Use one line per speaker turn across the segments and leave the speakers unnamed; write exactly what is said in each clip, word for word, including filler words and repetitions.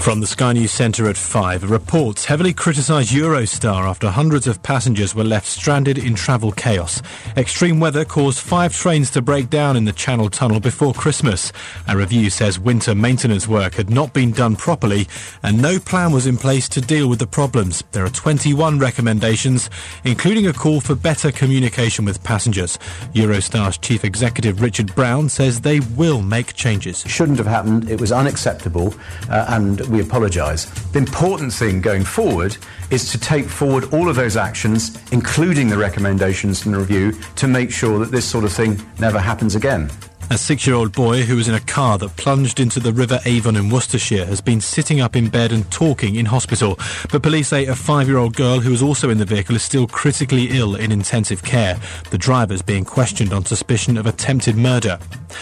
From the Sky News Centre at five, reports heavily criticise Eurostar after hundreds of passengers were left stranded in travel chaos. Extreme weather caused five trains to break down in the Channel Tunnel before Christmas. A review says winter maintenance work had not been done properly and no plan was in place to deal with the problems. There are twenty-one recommendations, including a call for better communication with passengers. Eurostar's Chief Executive Richard Brown says they will make changes.
It shouldn't have happened. It was unacceptable uh, and we apologise. The important thing going forward is to take forward all of those actions, including the recommendations from the review, to make sure that this sort of thing never happens again.
A six-year-old boy who was in a car that plunged into the River Avon in Worcestershire has been sitting up in bed and talking in hospital. But police say a five-year-old girl who was also in the vehicle is still critically ill in intensive care. The driver is being questioned on suspicion of attempted murder.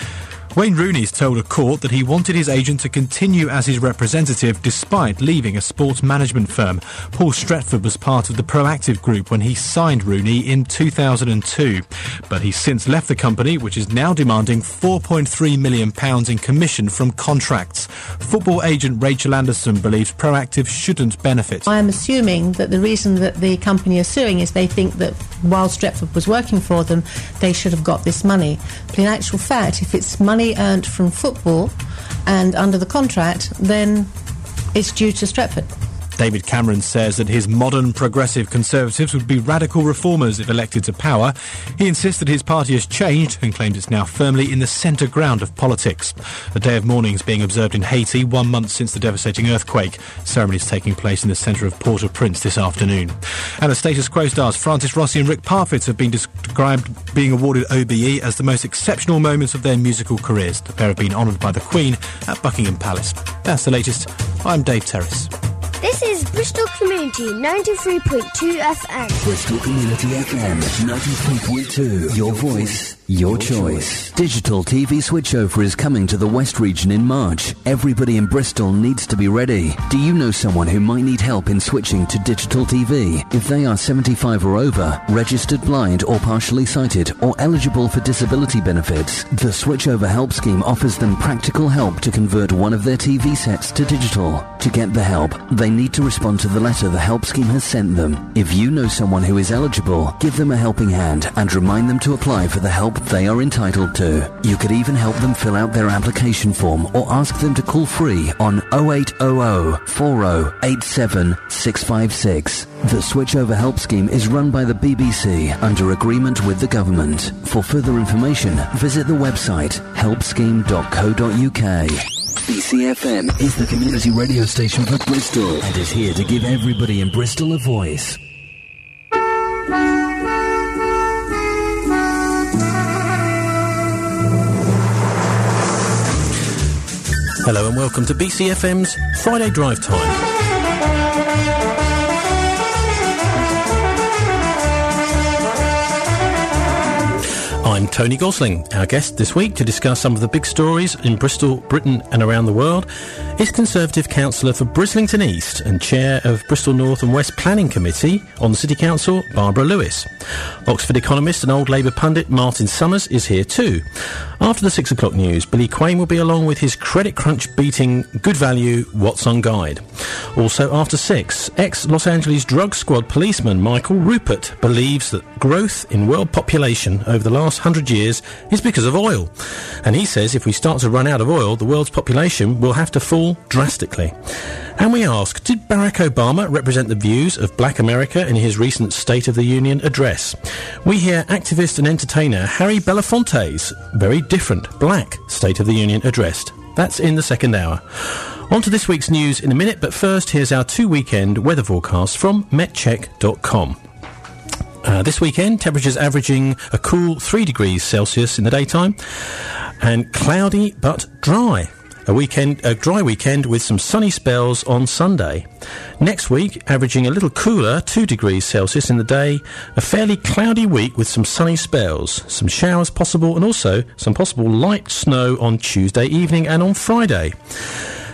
Wayne Rooney's told a court that he wanted his agent to continue as his representative despite leaving a sports management firm. Paul Stretford was part of the Proactive Group when he signed Rooney in two thousand two. But he's since left the company, which is now demanding four point three million pounds in commission from contracts. Football agent Rachel Anderson believes Proactive shouldn't benefit.
I am assuming that the reason that the company are suing is they think that while Stretford was working for them, they should have got this money. But in actual fact, if it's money earned from football and under the contract, then it's due to Stretford.
David Cameron says that his modern progressive Conservatives would be radical reformers if elected to power. He insists that his party has changed and claims it's now firmly in the centre ground of politics. A day of mourning is being observed in Haiti, one month since the devastating earthquake. Ceremonies taking place in the centre of Port-au-Prince this afternoon. And the Status Quo stars Francis Rossi and Rick Parfitt have been described being awarded O B E as the most exceptional moments of their musical careers. The pair have been honoured by the Queen at Buckingham Palace. That's the latest. I'm Dave Terrace.
This is Bristol Community ninety-three point two F M.
Bristol Community F M ninety-three point two. Your voice, your choice. Digital T V switchover is coming to the West region in March. Everybody in Bristol needs to be ready. Do you know someone who might need help in switching to digital T V? If they are seventy-five or over, registered blind or partially sighted, or eligible for disability benefits, the Switchover Help Scheme offers them practical help to convert one of their T V sets to digital. To get the help, they need to respond to the letter the Help Scheme has sent them. If you know someone who is eligible, give them a helping hand and remind them to apply for the help they are entitled to. You could even help them fill out their application form or ask them to call free on oh eight hundred, forty, eighty-seven, six five six. The Switchover Help Scheme is run by the B B C under agreement with the government. For further information, visit the website help scheme dot co dot uk. B C F M is the community radio station for Bristol and is here to give everybody in Bristol a voice.
Hello and welcome to B C F M's Friday Drive Time. I'm Tony Gosling. Our guest this week to discuss some of the big stories in Bristol, Britain and around the world is Conservative Councillor for Brislington East and Chair of Bristol North and West Planning Committee on the City Council, Barbara Lewis. Oxford economist and old Labour pundit Martin Summers is here too. After the six o'clock news, Billy Quain will be along with his credit crunch beating good value What's On Guide. Also after six, ex-Los Angeles drug squad policeman Michael Rupert believes that growth in world population over the last hundred years is because of oil. And he says if we start to run out of oil, the world's population will have to fall drastically. And we ask, did Barack Obama represent the views of Black America in his recent State of the Union address? We hear activist and entertainer Harry Belafonte's very different Black State of the Union address. That's in the second hour. On to this week's news in a minute, but first here's our two-weekend weather forecast from met check dot com. Uh, this weekend, temperatures averaging a cool three degrees Celsius in the daytime and cloudy but dry. A weekend, a dry weekend with some sunny spells on Sunday. Next week, averaging a little cooler, two degrees Celsius in the day. A fairly cloudy week with some sunny spells. Some showers possible and also some possible light snow on Tuesday evening and on Friday.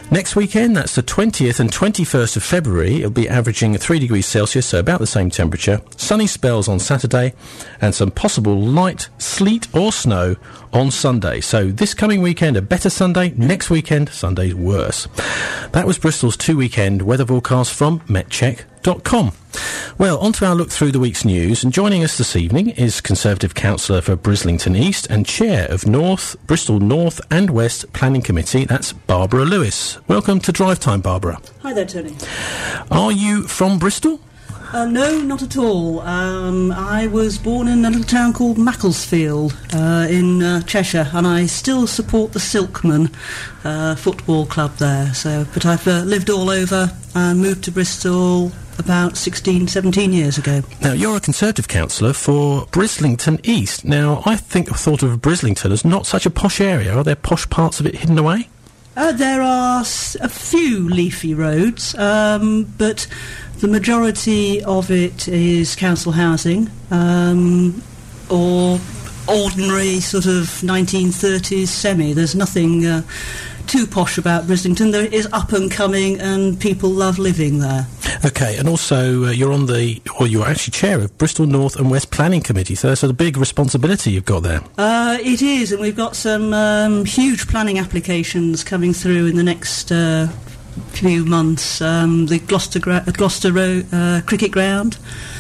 Next weekend, that's the twentieth and twenty-first of February, it'll be averaging three degrees Celsius, so about the same temperature. Sunny spells on Saturday and some possible light sleet or snow on Sunday. So this coming weekend, a better Sunday. Next weekend, Sunday's worse. That was Bristol's two-weekend weather forecast from met check dot com. Well, on to our look through the week's news, and joining us this evening is Conservative Councillor for Brislington East and Chair of North Bristol North and West Planning Committee, that's Barbara Lewis. Welcome to Drive Time, Barbara.
Hi there, Tony.
Are you from Bristol?
Uh, no, not at all. Um, I was born in a little town called Macclesfield uh, in uh, Cheshire, and I still support the Silkman uh, football club there. So, but I've uh, lived all over and moved to Bristol about sixteen, seventeen years ago.
Now, you're a Conservative councillor for Brislington East. Now, I think I thought of Brislington as not such a posh area. Are there posh parts of it hidden away?
Uh, there are s- a few leafy roads, um, but the majority of it is council housing, um, or ordinary sort of nineteen thirties semi. There's nothing uh, too posh about Brislington. There is up and coming, and people love living there.
Okay, and also uh, you're on the, or you're actually chair of Bristol North and West Planning Committee, so that's a big responsibility you've got there.
Uh, it is, and we've got some um, huge planning applications coming through in the next uh, few months. Um, the Gloucester, gra- Gloucester Road uh, cricket ground.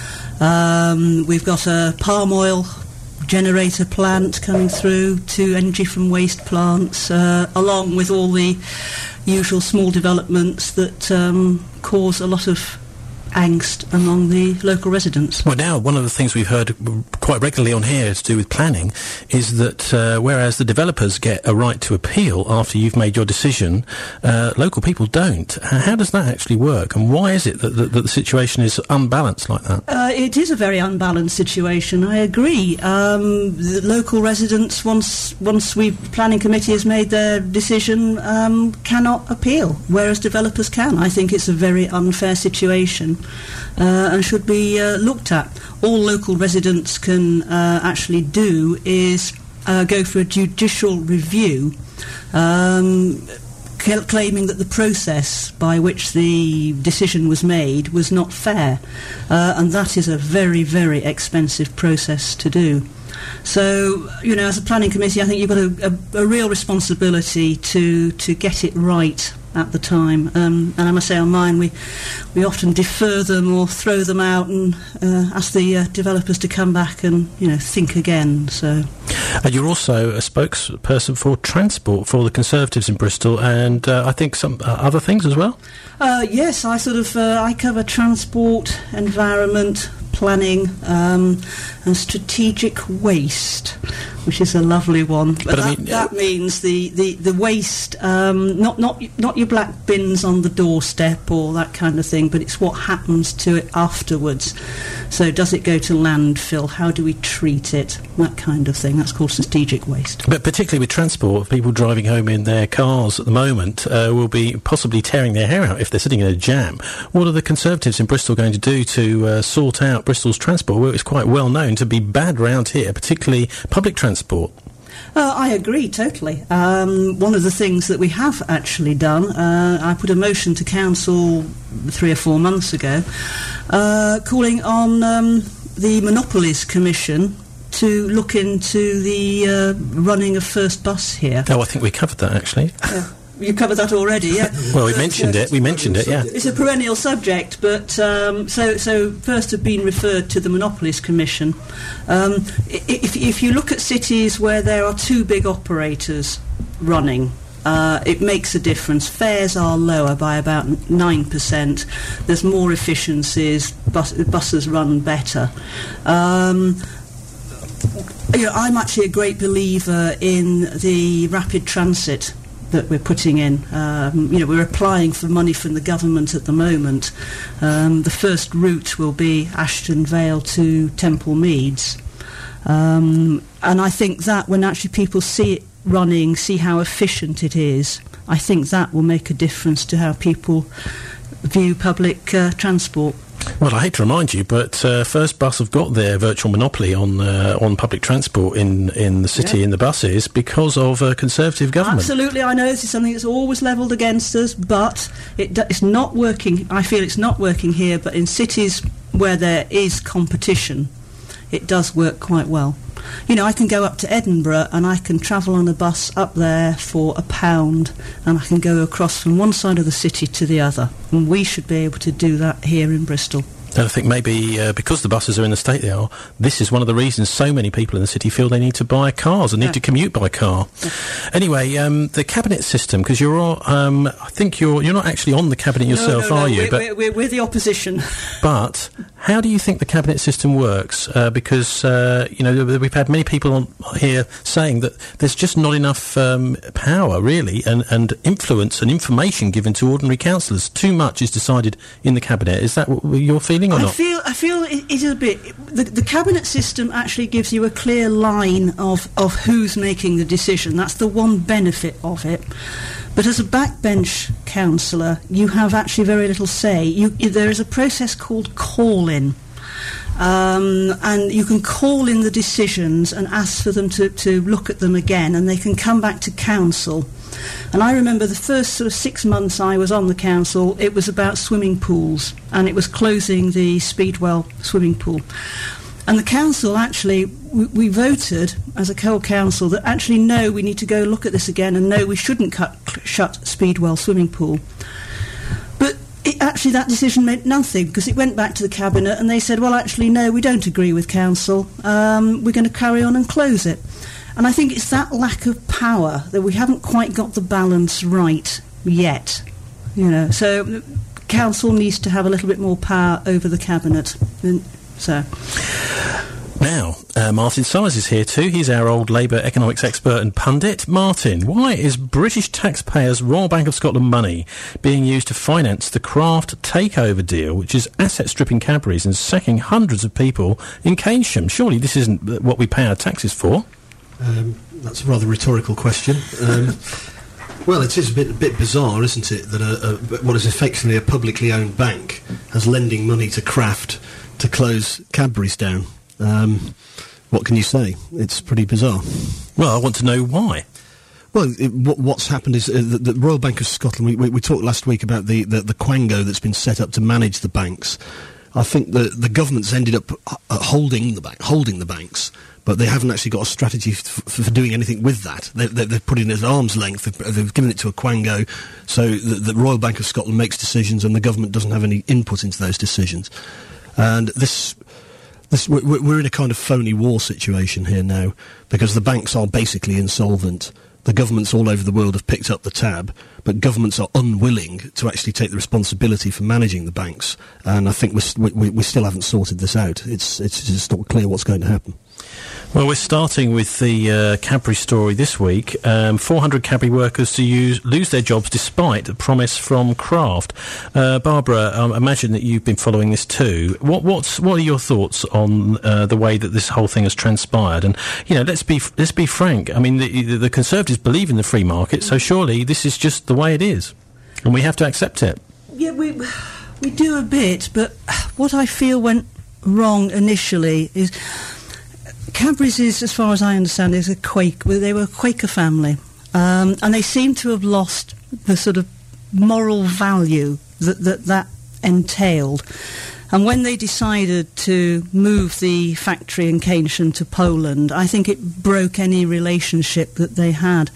Um, we've got a palm oil generator plant coming through, two energy from waste plants, uh, along with all the usual small developments that um, cause a lot of angst among the local residents.
Well, now, one of the things we've heard quite regularly on here to do with planning is that uh, whereas the developers get a right to appeal after you've made your decision, uh, local people don't. How does that actually work, and why is it that, that, that the situation is unbalanced like that?
Uh, it is a very unbalanced situation, I agree. Um, the local residents, once once we planning committee has made their decision, um, cannot appeal, whereas developers can. I think it's a very unfair situation. Uh, and should be uh, looked at. All local residents can uh, actually do is uh, go for a judicial review, um, cl- claiming that the process by which the decision was made was not fair, uh, and that is a very, very expensive process to do. So, you know, as a planning committee, I think you've got a, a, a real responsibility to, to get it right at the time. Um, and I must say on mine, we we often defer them or throw them out and uh, ask the uh, developers to come back and, you know, think again. So,
and you're also a spokesperson for transport for the Conservatives in Bristol, and uh, I think some uh, other things as well?
Uh, yes, I sort of, uh, I cover transport, environment, planning, um, and strategic waste, which is a lovely one. But,
but
that,
I mean,
that means the, the, the waste, um, not, not, not your black bins on the doorstep or that kind of thing, but it's what happens to it afterwards. So does it go to landfill? How do we treat it? That kind of thing. That's called strategic waste.
But particularly with transport, people driving home in their cars at the moment uh, will be possibly tearing their hair out if they're sitting in a jam. What are the Conservatives in Bristol going to do to uh, sort out Bristol's transport? Well, it's quite well known to be bad round here, particularly public transport.
Uh, I agree totally. Um, one of the things that we have actually done, uh, I put a motion to council three or four months ago, uh, calling on um, the Monopolies Commission to look into the uh, running of First Bus here.
Oh, I think we covered that actually.
Yeah. You covered that already, yeah.
Well, we mentioned it. We mentioned it, yeah.
It's a perennial subject, but um, so so first have been referred to the Monopolies Commission. Um, if, if you look at cities where there are two big operators running, uh, it makes a difference. Fares are lower by about nine percent. There's more efficiencies. Bus, buses run better. Um, you know, I'm actually a great believer in the rapid transit that we're putting in. Um, you know, we're applying for money from the government at the moment. Um, the first route will be Ashton Vale to Temple Meads. Um, and I think that when actually people see it running, see how efficient it is, I think that will make a difference to how people view public uh, transport.
Well, I hate to remind you, but uh, First Bus have got their virtual monopoly on uh, on public transport in, in the city, yeah. in the buses, because of a Conservative government.
Absolutely, I know this is something that's always levelled against us, but it, it's not working. I feel it's not working here, but in cities where there is competition, it does work quite well. You know, I can go up to Edinburgh and I can travel on a bus up there for a pound, and I can go across from one side of the city to the other. And we should be able to do that here in Bristol.
And I think maybe uh, because the buses are in the state they are, this is one of the reasons so many people in the city feel they need to buy cars and need yeah. to commute by car. Yeah. Anyway, um, the cabinet system, because you're all, um, I think you're you're not actually on the cabinet yourself,
no, no, no,
are you?
We're, but we're, we're the opposition.
But how do you think the cabinet system works? Uh, because uh, you know, we've had many people on here saying that there's just not enough um, power, really, and, and influence and information given to ordinary councillors. Too much is decided in the cabinet. Is that what you're feeling? Or
I
not?
feel I feel it is a bit. The, the cabinet system actually gives you a clear line of, of who's making the decision. That's the one benefit of it. But as a backbench councillor, you have actually very little say. You, you, there is a process called call-in. Um, and you can call in the decisions and ask for them to, to look at them again, and they can come back to council. And I remember the first sort of six months I was on the council, it was about swimming pools, and it was closing the Speedwell swimming pool. And the council actually, we, we voted as a whole council that actually no, we need to go look at this again, and no, we shouldn't cut, shut Speedwell swimming pool. But it, actually that decision meant nothing, because it went back to the cabinet and they said, well, actually no, we don't agree with council, um, we're going to carry on and close it. And I think it's that lack of power that we haven't quite got the balance right yet, you know. So council needs to have a little bit more power over the cabinet. And so
now, uh, Martin Summers is here too. He's our old Labour economics expert and pundit. Martin, why is British taxpayers' Royal Bank of Scotland money being used to finance the Kraft takeover deal, which is asset-stripping Cadbury's and sacking hundreds of people in Keynsham? Surely this isn't what we pay our taxes for.
Um, that's a rather rhetorical question. Um, well, it is a bit, a bit bizarre, isn't it, that a, a, what is effectively a publicly owned bank has lending money to Kraft to close Cadbury's down. Um, what can you say? It's pretty bizarre.
Well, I want to know why.
Well, it, what, what's happened is uh, the, the Royal Bank of Scotland, we, we, we talked last week about the, the, the quango that's been set up to manage the banks. I think the, the government's ended up uh, holding the bank, holding the banks, but they haven't actually got a strategy f- f- for doing anything with that. They, they, they've put it at arm's length. They've, they've given it to a quango, so the, the Royal Bank of Scotland makes decisions, and the government doesn't have any input into those decisions. And this, this we're, we're in a kind of phony war situation here now, because the banks are basically insolvent. The governments all over the world have picked up the tab, but governments are unwilling to actually take the responsibility for managing the banks. And I think we we, we still haven't sorted this out. It's it's just not clear what's going to happen.
Well, we're starting with the uh, Cadbury story this week. Um, four hundred Cadbury workers to use, lose their jobs despite the promise from Kraft. Uh, Barbara, I imagine that you've been following this too. What, what's, what are your thoughts on uh, the way that this whole thing has transpired? And, you know, let's be let's be frank. I mean, the, the, the Conservatives believe in the free market, so surely this is just the way it is, and we have to accept it.
Yeah, we we do a bit, but what I feel went wrong initially is Cadbury's is, as far as I understand, is a Quake. They were a Quaker family, um, and they seem to have lost the sort of moral value that that, that entailed. And when they decided to move the factory in Keynsham to Poland, I think it broke any relationship that they had.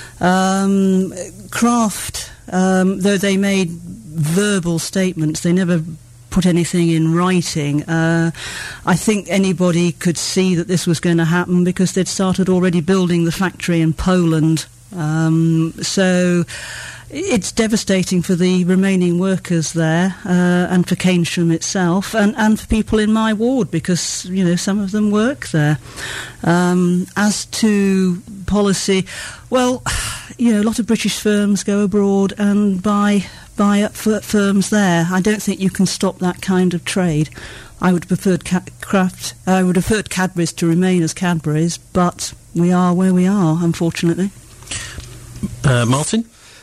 Um, Kraft, um, though they made verbal statements, they never put anything in writing. Uh, I think anybody could see that this was going to happen because they'd started already building the factory in Poland. Um, so it's devastating for the remaining workers there, uh, and for Keynsham itself, and, and for people in my ward, because, you know, some of them work there. Um, as to policy, well, you know, a lot of British firms go abroad and buy buy up f- firms there. I don't think you can stop that kind of trade. I would have preferred Ca- Kraft, I would have preferred Cadbury's to remain as Cadbury's, but we are where we are, unfortunately.
Uh, Martin?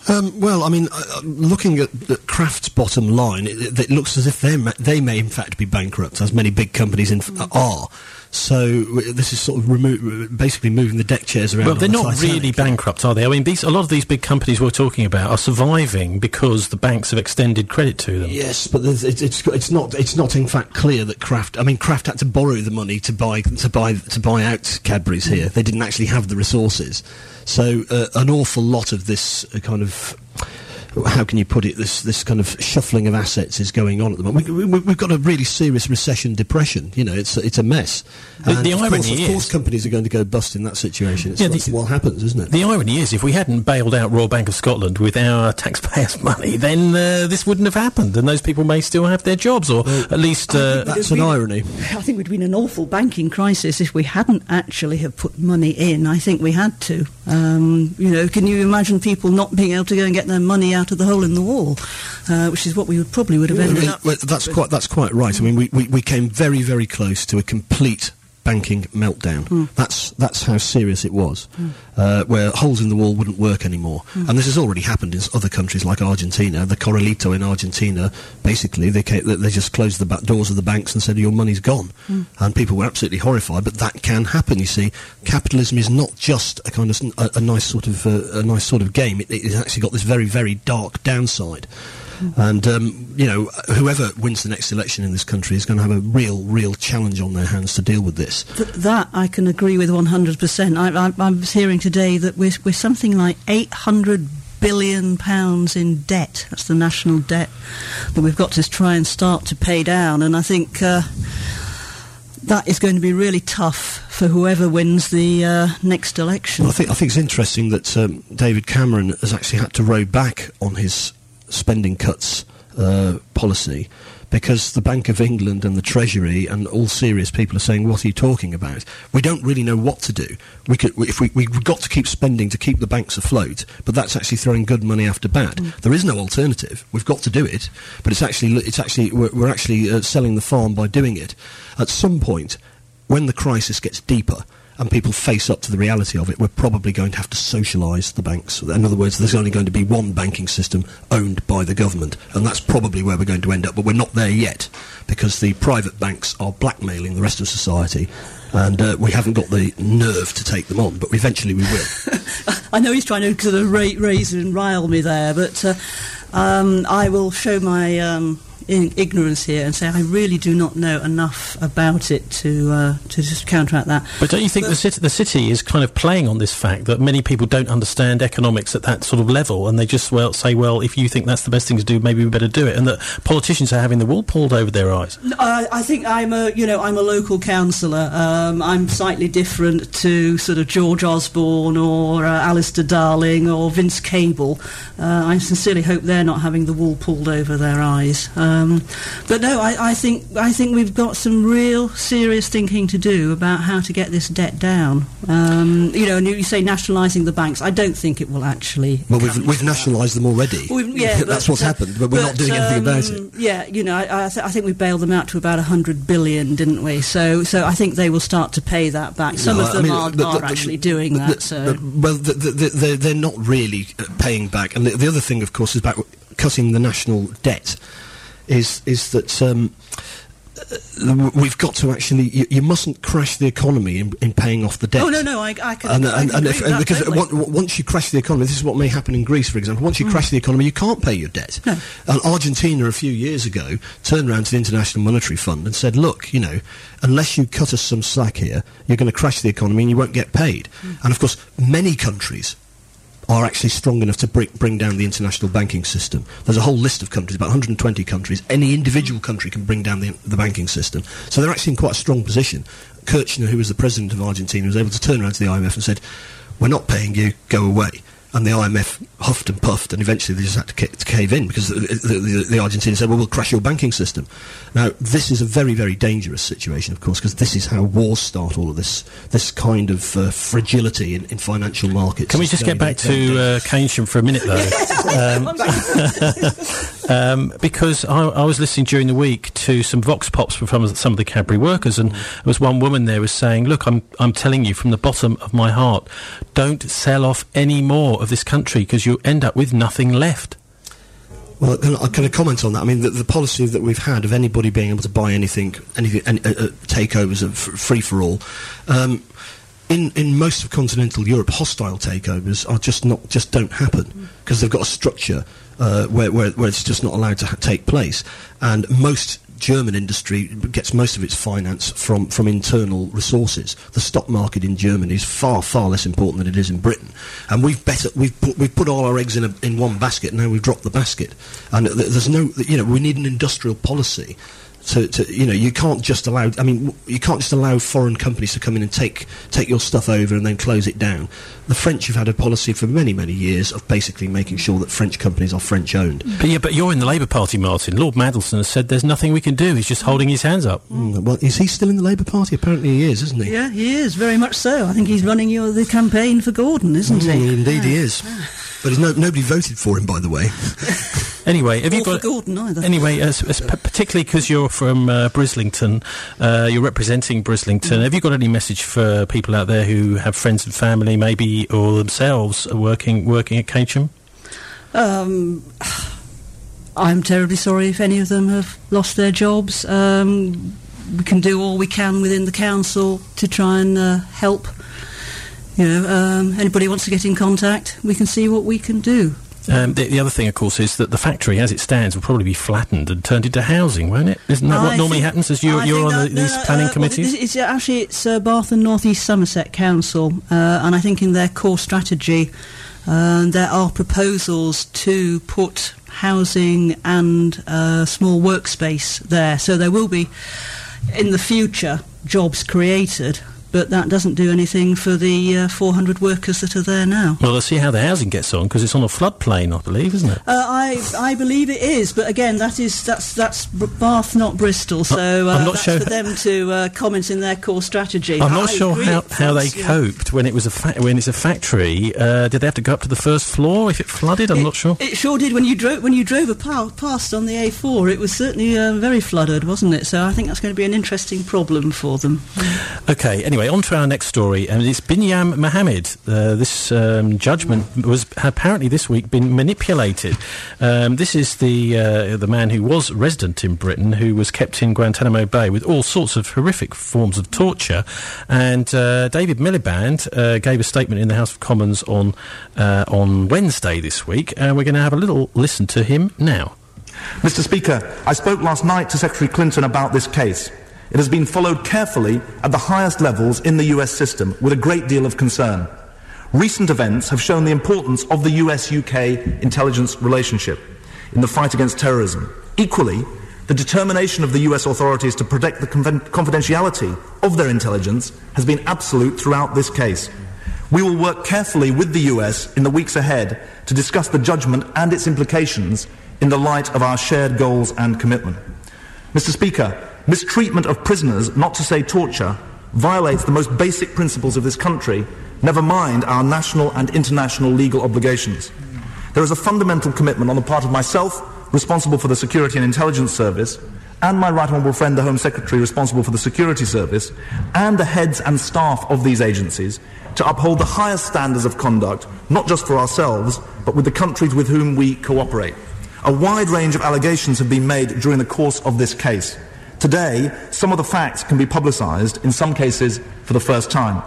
Um, well, I mean, uh, looking at, at Kraft's bottom line, it, it looks as if they they may in fact be bankrupt, as many big companies in, mm. are. So w- this is sort of remo- basically moving the deck chairs around.
Well, they're
the
not
Titanic.
really bankrupt, are they? I mean, these, a lot of these big companies we're talking about are surviving because the banks have extended credit to them.
Yes, but it's, it's it's not it's not in fact clear that Kraft. I mean, Kraft had to borrow the money to buy to buy to buy out Cadbury's here. They didn't actually have the resources. So uh, an awful lot of this uh, kind of. How can you put it? This this kind of shuffling of assets is going on at the moment. We, we, we've got a really serious recession, depression. You know, it's it's a mess.
The, the
of
irony
course,
is,
of course, companies are going to go bust in that situation. It's
yeah,
that's
the,
what happens, isn't it?
The irony is, if we hadn't bailed out Royal Bank of Scotland with our taxpayers' money, then uh, this wouldn't have happened, and those people may still have their jobs, or well, at least uh,
that's an irony.
I think we'd been in an awful banking crisis if we hadn't actually have put money in. I think we had to. Um, you know, can you imagine people not being able to go and get their money out of the hole in the wall? Uh, which is what we would probably would have ended
well,
up.
Well, that's quite that's quite right. I mean, we, we, we came very very close to a complete banking meltdown. Mm. That's that's how serious it was, mm. uh, where holes in the wall wouldn't work anymore. Mm. And this has already happened in other countries like Argentina. The Corralito in Argentina, basically, they came, they just closed the back doors of the banks and said, your money's gone. Mm. And people were absolutely horrified, but that can happen, you see. Capitalism is not just a kind of a, a nice sort of uh, a nice sort of game. It, it's actually got this very, very dark downside. And, um, you know, whoever wins the next election in this country is going to have a real, real challenge on their hands to deal with this.
Th- that I can agree with one hundred percent. I, I, I was hearing today that we're, we're something like eight hundred billion pounds in debt. That's the national debt that we've got to try and start to pay down. And I think uh, that is going to be really tough for whoever wins the uh, next election.
Well, I think, I think it's interesting that um, David Cameron has actually had to row back on his spending cuts uh, policy, because the Bank of England and the Treasury and all serious people are saying, what are you talking about? We don't really know what to do. We could, if we, we've got to keep spending to keep the banks afloat, but that's actually throwing good money after bad. Mm. There is no alternative. We've got to do it, but it's actually, it's actually we're, we're actually uh, selling the farm by doing it. At some point, when the crisis gets deeper, and people face up to the reality of it, we're probably going to have to socialise the banks. In other words, there's only going to be one banking system owned by the government, and that's probably where we're going to end up. But we're not there yet, because the private banks are blackmailing the rest of society, and uh, we haven't got the nerve to take them on, but eventually we will.
I know he's trying to sort of ra- raise and rile me there, but uh, um, I will show my... Um in ignorance here and say I really do not know enough about it to uh, to just counteract that.
But don't you think but the city the city is kind of playing on this fact that many people don't understand economics at that sort of level, and they just well say, well, if you think that's the best thing to do, maybe we better do it, and that politicians are having the wool pulled over their eyes?
I, I think I'm a you know I'm a local councillor. Um, I'm slightly different to sort of George Osborne or uh, Alistair Darling or Vince Cable. Uh, I sincerely hope they're not having the wool pulled over their eyes. Um, Um, but no, I, I think I think we've got some real serious thinking to do about how to get this debt down. Um, you know, and you say nationalising the banks. I don't think it will actually.
Well, we've we've nationalised them already.
We've, yeah,
that's
but,
what's
uh,
happened, but we're
but,
not doing anything
um,
about it.
Yeah, you know, I, I, th- I think we bailed them out to about a hundred billion, didn't we? So, so I think they will start to pay that back. Some
no,
of them
I mean,
are,
the,
are
the,
actually
the,
doing
the,
that.
the,
So,
well, the, the, the, they're not really paying back. And the, the other thing, of course, is about cutting the national debt. Is is that um, uh, we've got to actually you, you mustn't crash the economy in, in paying off the debt.
Oh no no I, I can,
and,
I
and,
can
and
agree
if,
with that,
because
totally.
one, once you crash the economy, this is what may happen in Greece, for example. Once you mm. crash the economy, you can't pay your debt.
No.
And Argentina a few years ago turned around to the International Monetary Fund and said, look, you know, unless you cut us some slack here, you're going to crash the economy and you won't get paid. Mm. And of course, many countries are actually strong enough to bring, bring down the international banking system. There's a whole list of countries, about one hundred twenty countries. Any individual country can bring down the, the banking system. So they're actually in quite a strong position. Kirchner, who was the president of Argentina, was able to turn around to the I M F and said, we're not paying you, go away. And the I M F huffed and puffed, and eventually they just had to, ca- to cave in, because the, the, the, the Argentinians said, well, we'll crash your banking system. Now, this is a very, very dangerous situation, of course, because this is how wars start, all of this this kind of uh, fragility in, in financial markets.
Can we just
very,
get back
very,
to
very
uh, Keynesian for a minute, though? um, Um, because I, I was listening during the week to some vox pops from some of the Cadbury workers, and there was one woman there was saying, look, I'm I'm telling you from the bottom of my heart, don't sell off any more of this country because you'll end up with nothing left.
Well, can I, can I comment on that? I mean, the, the policy that we've had of anybody being able to buy anything, anything, any, uh, uh, takeovers of f- free for all. Um, in in most of continental Europe, hostile takeovers are just not just don't happen because they've got a structure uh, where, where where it's just not allowed to ha- take place, and most German industry gets most of its finance from, from internal resources. The stock market in Germany is far, far less important than it is in Britain. And we've better, we've put, we've put all our eggs in a, in one basket, and now we've dropped the basket. And th- there's no, you know, we need an industrial policy. To, to, you know, you can't just allow, I mean, you can't just allow foreign companies to come in and take take your stuff over and then close it down. The French have had a policy for many, many years of basically making sure that French companies are French-owned.
But yeah, but you're in the Labour Party, Martin. Lord Mandelson has said there's nothing we can do. He's just holding his hands up.
Mm, well, is he still in the Labour Party? Apparently he is, isn't he?
Yeah, he is, very much so. I think he's running your, the campaign for Gordon, isn't
mm,
he?
Indeed he is. But he's no, nobody voted for him, by the way.
Anyway, have
or
you got...
for Gordon either.
Anyway, as, as p- particularly because you're from uh, Brislington, uh, you're representing Brislington, mm. have you got any message for people out there who have friends and family, maybe, or themselves working working at Keynsham?
Um, I'm terribly sorry if any of them have lost their jobs. Um, we can do all we can within the council to try and uh, help. You know, um, anybody wants to get in contact, we can see what we can do.
Um, the, the other thing, of course, is that the factory, as it stands, will probably be flattened and turned into housing, won't it? Isn't that
I
what normally
think,
happens as you, you're on
that,
the,
no,
these
no,
planning
uh,
committees?
Well, it's, it's actually it's uh, Bath and North East Somerset Council, uh, and I think in their core strategy uh, there are proposals to put housing and uh, small workspace there. So there will be, in the future, jobs created. But that doesn't do anything for the uh, four hundred workers that are there now.
Well, let's see how the housing gets on, because it's on a floodplain, I believe, isn't it?
Uh, I I believe it is, but again, that is that's that's Bath, not Bristol. So uh,
I'm not
that's
sure
for them to uh, comment in their core strategy.
I'm not
I
sure how, how they
yeah.
coped when it was a fa- when it's a factory. Uh, did they have to go up to the first floor if it flooded? I'm
it,
not sure.
It sure did. When you drove when you drove a pa- past on the A four, it was certainly uh, very flooded, wasn't it? So I think that's going to be an interesting problem for them.
Okay. Anyway, on to our next story, and it's Binyam Mohammed. Uh, this um, judgment was apparently this week been manipulated. Um, this is the uh, the man who was resident in Britain, who was kept in Guantanamo Bay with all sorts of horrific forms of torture. And uh, David Miliband uh, gave a statement in the House of Commons on uh, on Wednesday this week, and we're going to have a little listen to him now.
Mister Speaker, I spoke last night to Secretary Clinton about this case. It has been followed carefully at the highest levels in the U S system with a great deal of concern. Recent events have shown the importance of the U S U K intelligence relationship in the fight against terrorism. Equally, the determination of the U S authorities to protect the confidentiality of their intelligence has been absolute throughout this case. We will work carefully with the U S in the weeks ahead to discuss the judgment and its implications in the light of our shared goals and commitment. Mister Speaker, mistreatment of prisoners, not to say torture, violates the most basic principles of this country, never mind our national and international legal obligations. There is a fundamental commitment on the part of myself, responsible for the Security and Intelligence Service, and my right honourable friend, the Home Secretary, responsible for the Security Service, and the heads and staff of these agencies, to uphold the highest standards of conduct, not just for ourselves, but with the countries with whom we cooperate. A wide range of allegations have been made during the course of this case. Today, some of the facts can be publicised, in some cases for the first time.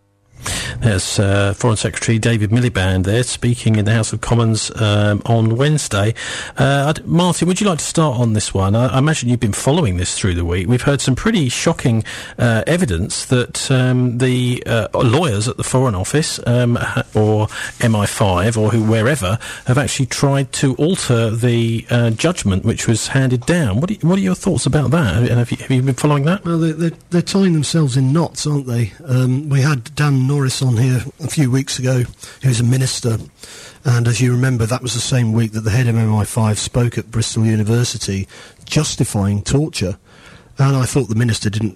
There's uh, Foreign Secretary David Miliband there speaking in the House of Commons um, on Wednesday. Uh, Martin, would you like to start on this one? I, I imagine you've been following this through the week. We've heard some pretty shocking uh, evidence that um, the uh, lawyers at the Foreign Office um, or M I five or who, wherever have actually tried to alter the uh, judgment which was handed down. What are, what are your thoughts about that? Have you, have you been following that?
Well, they're, they're, they're tying themselves in knots, aren't they? Um, we had Dan Norris on here a few weeks ago, who's a minister, and as you remember, that was the same week that the head of M I five spoke at Bristol University justifying torture, and I thought the minister didn't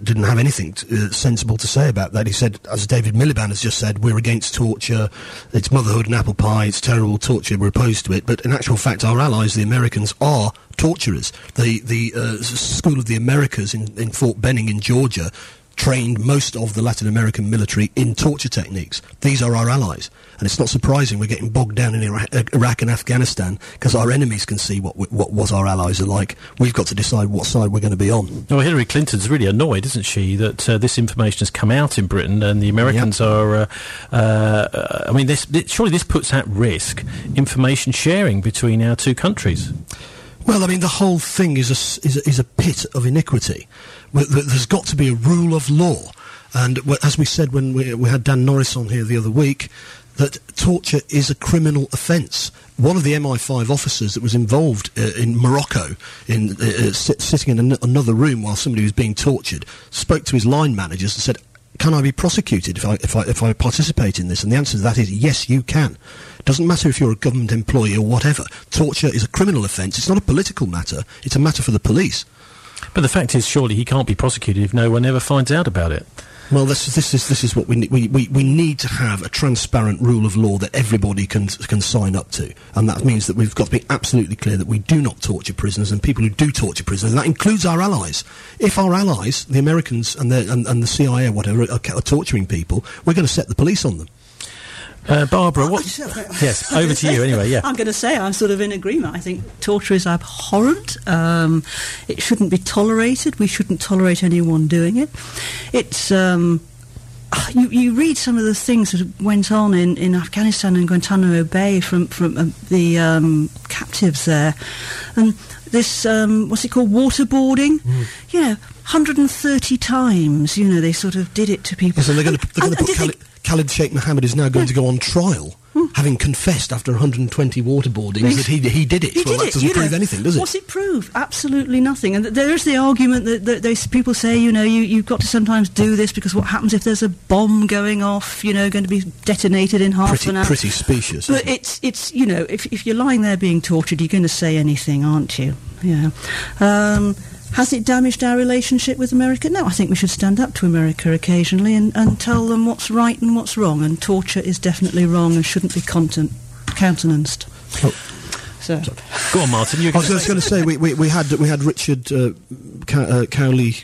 didn't have anything t- uh, sensible to say about that. He said, as David Miliband has just said, we're against torture, it's motherhood and apple pie, it's terrible torture, we're opposed to it. But in actual fact, our allies, the Americans, are torturers. The the uh, School of the Americas in, in Fort Benning in Georgia trained most of the Latin American military in torture techniques. These are our allies. And it's not surprising we're getting bogged down in Iraq, Iraq and Afghanistan, because our enemies can see what, what what our allies are like. We've got to decide what side we're going to be on.
Well, Hillary Clinton's really annoyed, isn't she, that uh, this information has come out in Britain and the Americans yep. are... Uh, uh, I mean, this, this, surely this puts at risk information sharing between our two countries.
Well, I mean, the whole thing is a, is a, is a pit of iniquity. There's got to be a rule of law. And as we said when we, we had Dan Norris on here the other week, that torture is a criminal offence. One of the M I five officers that was involved uh, in Morocco, in uh, uh, sit, sitting in an- another room while somebody was being tortured, spoke to his line managers and said, can I be prosecuted if I, if I, if I participate in this? And the answer to that is yes, you can. Doesn't matter if you're a government employee or whatever. Torture is a criminal offence. It's not a political matter. It's a matter for the police.
But the fact is, surely he can't be prosecuted if no one ever finds out about it.
Well, this, this is this is what we need. We, we we need to have a transparent rule of law that everybody can can sign up to, and that means that we've got to be absolutely clear that we do not torture prisoners, and people who do torture prisoners, and that includes our allies. If our allies, the Americans and the and, and the C I A or whatever, are, are torturing people, we're going to set the police on them.
Uh, Barbara, what... yes, over to you anyway, yeah.
I'm going to say I'm sort of in agreement. I think torture is abhorrent. Um, it shouldn't be tolerated. We shouldn't tolerate anyone doing it. It's... Um, you, you read some of the things that went on in, in Afghanistan and Guantanamo Bay from, from uh, the um, captives there. And this, um, what's it called, waterboarding? Mm. You know, one hundred thirty times, you know, they sort of did it to people.
Yes, and they're going to put... Khalid, Khalid Sheikh Mohammed is now going yeah. to go on trial, hmm. having confessed after one hundred twenty waterboardings that he he did it.
He
well,
did
that
it,
doesn't
you
prove
know,
anything, does it?
What's it prove? Absolutely nothing. And th- there is the argument that, that there's people say, you know, you, you've got to sometimes do this because what happens if there's a bomb going off, you know, going to be detonated in half
pretty,
an hour?
Pretty specious.
But it's, it's, you know, if, if you're lying there being tortured, you're going to say anything, aren't you? Yeah. Um... Has it damaged our relationship with America? No, I think we should stand up to America occasionally and, and tell them what's right and what's wrong, and torture is definitely wrong and shouldn't be content, countenanced. Oh. So.
Go on, Martin. You
I was just going to say, we, we, we had we had Richard uh, Cow- uh, Cowley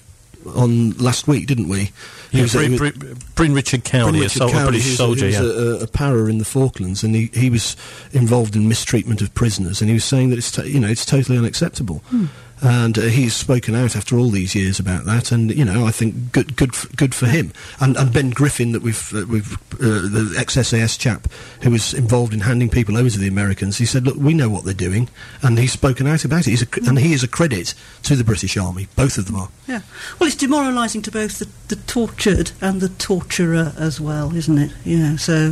on last week, didn't we?
He was, Bryn, Bryn, Bryn Richard Cowley, a, sol-
Cowley,
a British
he was,
soldier,
he was
yeah.
a, a para in the Falklands, and he, he was involved in mistreatment of prisoners, and he was saying that it's t- you know it's totally unacceptable. Hmm. And uh, he's spoken out after all these years about that, and you know I think good, good, f- good for him. And, and Ben Griffin, that we've, uh, we've uh, the ex-S A S chap who was involved in handing people over to the Americans, he said, "Look, we know what they're doing," and he's spoken out about it. He's a cr- and he is a credit to the British Army. Both of them are.
Yeah. Well, it's demoralising to both the, the tortured and the torturer as well, isn't it? You know, so.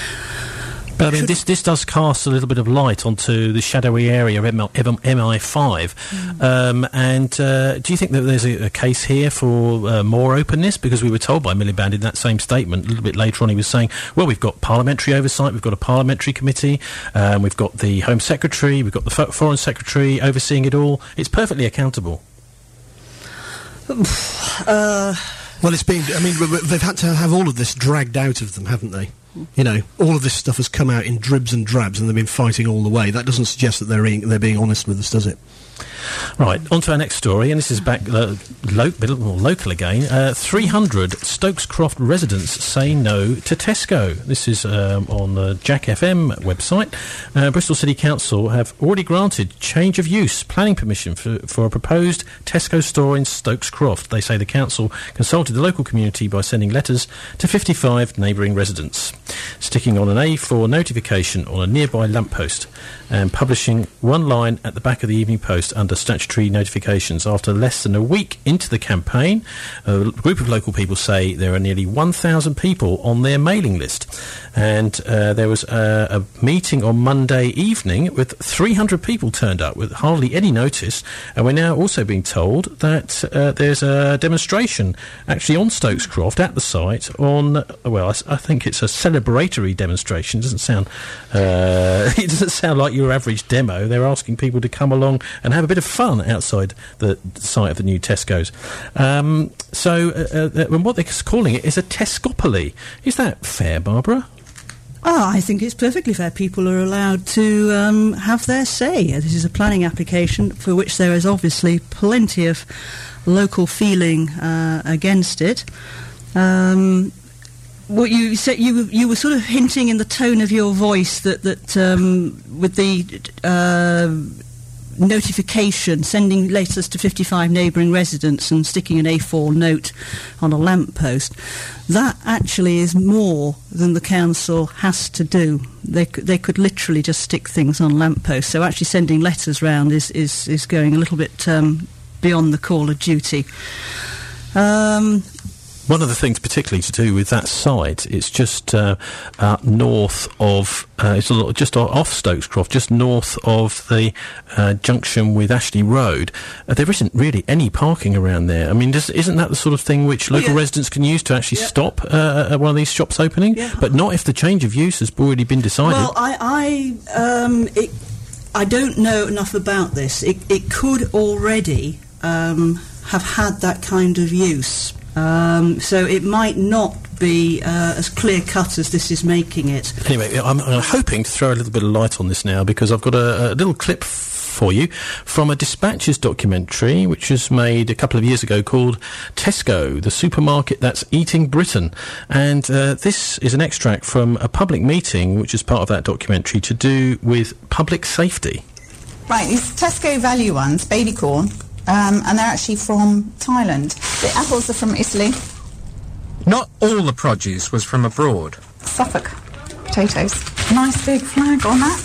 But I mean, this this does cast a little bit of light onto the shadowy area of M I five. Mm. Um, and uh, do you think that there's a, a case here for uh, more openness? Because we were told by Miliband in that same statement, a little bit later on, he was saying, well, we've got parliamentary oversight, we've got a parliamentary committee, um, we've got the Home Secretary, we've got the F- Foreign Secretary overseeing it all. It's perfectly accountable.
Uh, well, it's been, I mean, they've had to have all of this dragged out of them, haven't they? You know, all of this stuff has come out in dribs and drabs, and they've been fighting all the way. That doesn't suggest that they're being, they're being honest with us, does it?
Right, on to our next story, and this is back uh, lo- bit more local again. Uh, three hundred Stokes Croft residents say no to Tesco. This is um, on the Jack F M website. Uh, Bristol City Council have already granted change of use planning permission for, for a proposed Tesco store in Stokes Croft. They say the council consulted the local community by sending letters to fifty-five neighbouring residents, sticking on an A four notification on a nearby lamppost and publishing one line at the back of the Evening Post under statutory notifications. After less than a week into the campaign, a group of local people say there are nearly one thousand people on their mailing list. And uh, there was a, a meeting on Monday evening with three hundred people turned up with hardly any notice. And we're now also being told that uh, there's a demonstration actually on Stokes Croft at the site on, well, I, I think it's a celebratory demonstration. It doesn't sound, uh, it doesn't sound like your average demo. They're asking people to come along and have have a bit of fun outside the site of the new Tesco's. Um, so, uh, uh, and what they're calling it is a Tescopoly. Is that fair, Barbara?
Oh, I think it's perfectly fair. People are allowed to um, have their say. This is a planning application for which there is obviously plenty of local feeling uh, against it. Um, what you said, you you were sort of hinting in the tone of your voice that that um, with the uh, notification, sending letters to fifty-five neighbouring residents and sticking an A four note on a lamppost, that actually is more than the council has to do. They c- they could literally just stick things on lampposts. So actually sending letters round is, is, is going a little bit um, beyond the call of duty. Um,
One of the things particularly to do with that site, it's just uh, uh, north of, uh, it's a little, just off Stokes Croft, just north of the uh, junction with Ashley Road. Uh, there isn't really any parking around there. I mean, does, isn't that the sort of thing which local yeah. residents can use to actually yeah. stop uh, at one of these shops opening? Yeah. But not if the change of use has already been decided.
Well, I, I, um, it, I don't know enough about this. It, it could already um, have had that kind of use. Um, so it might not be uh, as clear-cut as this is making it.
Anyway, I'm, I'm hoping to throw a little bit of light on this now, because I've got a, a little clip f- for you from a Dispatches documentary which was made a couple of years ago called Tesco, the supermarket that's eating Britain. And uh, this is an extract from a public meeting which is part of that documentary to do with public safety.
Right, these Tesco value ones, baby corn, Um, and they're actually from Thailand. The apples are from Italy.
Not all the produce was from abroad.
Suffolk potatoes. Nice big flag on that.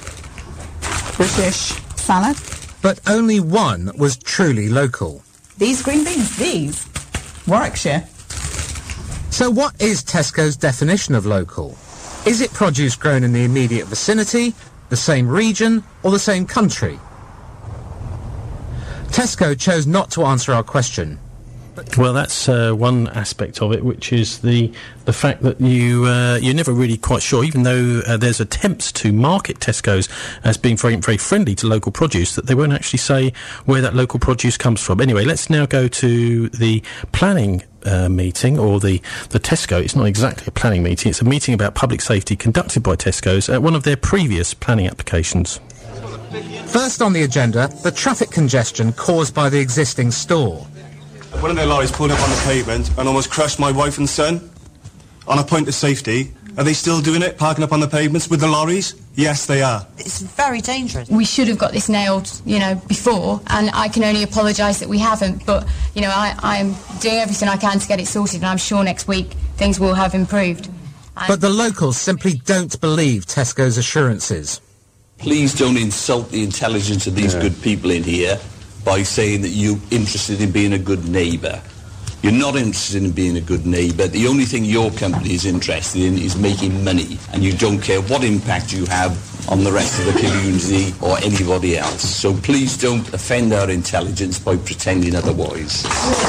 British salad.
But only one was truly local.
These green beans, these. Warwickshire.
So what is Tesco's definition of local? Is it produce grown in the immediate vicinity, the same region, or the same country? Tesco chose not to answer our question.
Well, that's uh, one aspect of it, which is the the fact that you uh, you're never really quite sure, even though uh, there's attempts to market Tesco's as being very very friendly to local produce, that they won't actually say where that local produce comes from. Anyway, let's now go to the planning uh, meeting, or the the Tesco. It's not exactly a planning meeting; it's a meeting about public safety conducted by Tesco's at one of their previous planning applications.
First on the agenda, the traffic congestion caused by the existing store.
One of their lorries pulled up on the pavement and almost crushed my wife and son. On a point of safety, are they still doing it, parking up on the pavements with the lorries? Yes, they are.
It's very dangerous.
We should have got this nailed, you know, before, and I can only apologise that we haven't, but, you know, I, I'm doing everything I can to get it sorted, and I'm sure next week things will have improved.
But the locals simply don't believe Tesco's assurances.
Please don't insult the intelligence of these yeah. good people in here by saying that you're interested in being a good neighbour. You're not interested in being a good neighbour. The only thing your company is interested in is making money, and you don't care what impact you have on the rest of the community or anybody else. So please don't offend our intelligence by pretending otherwise.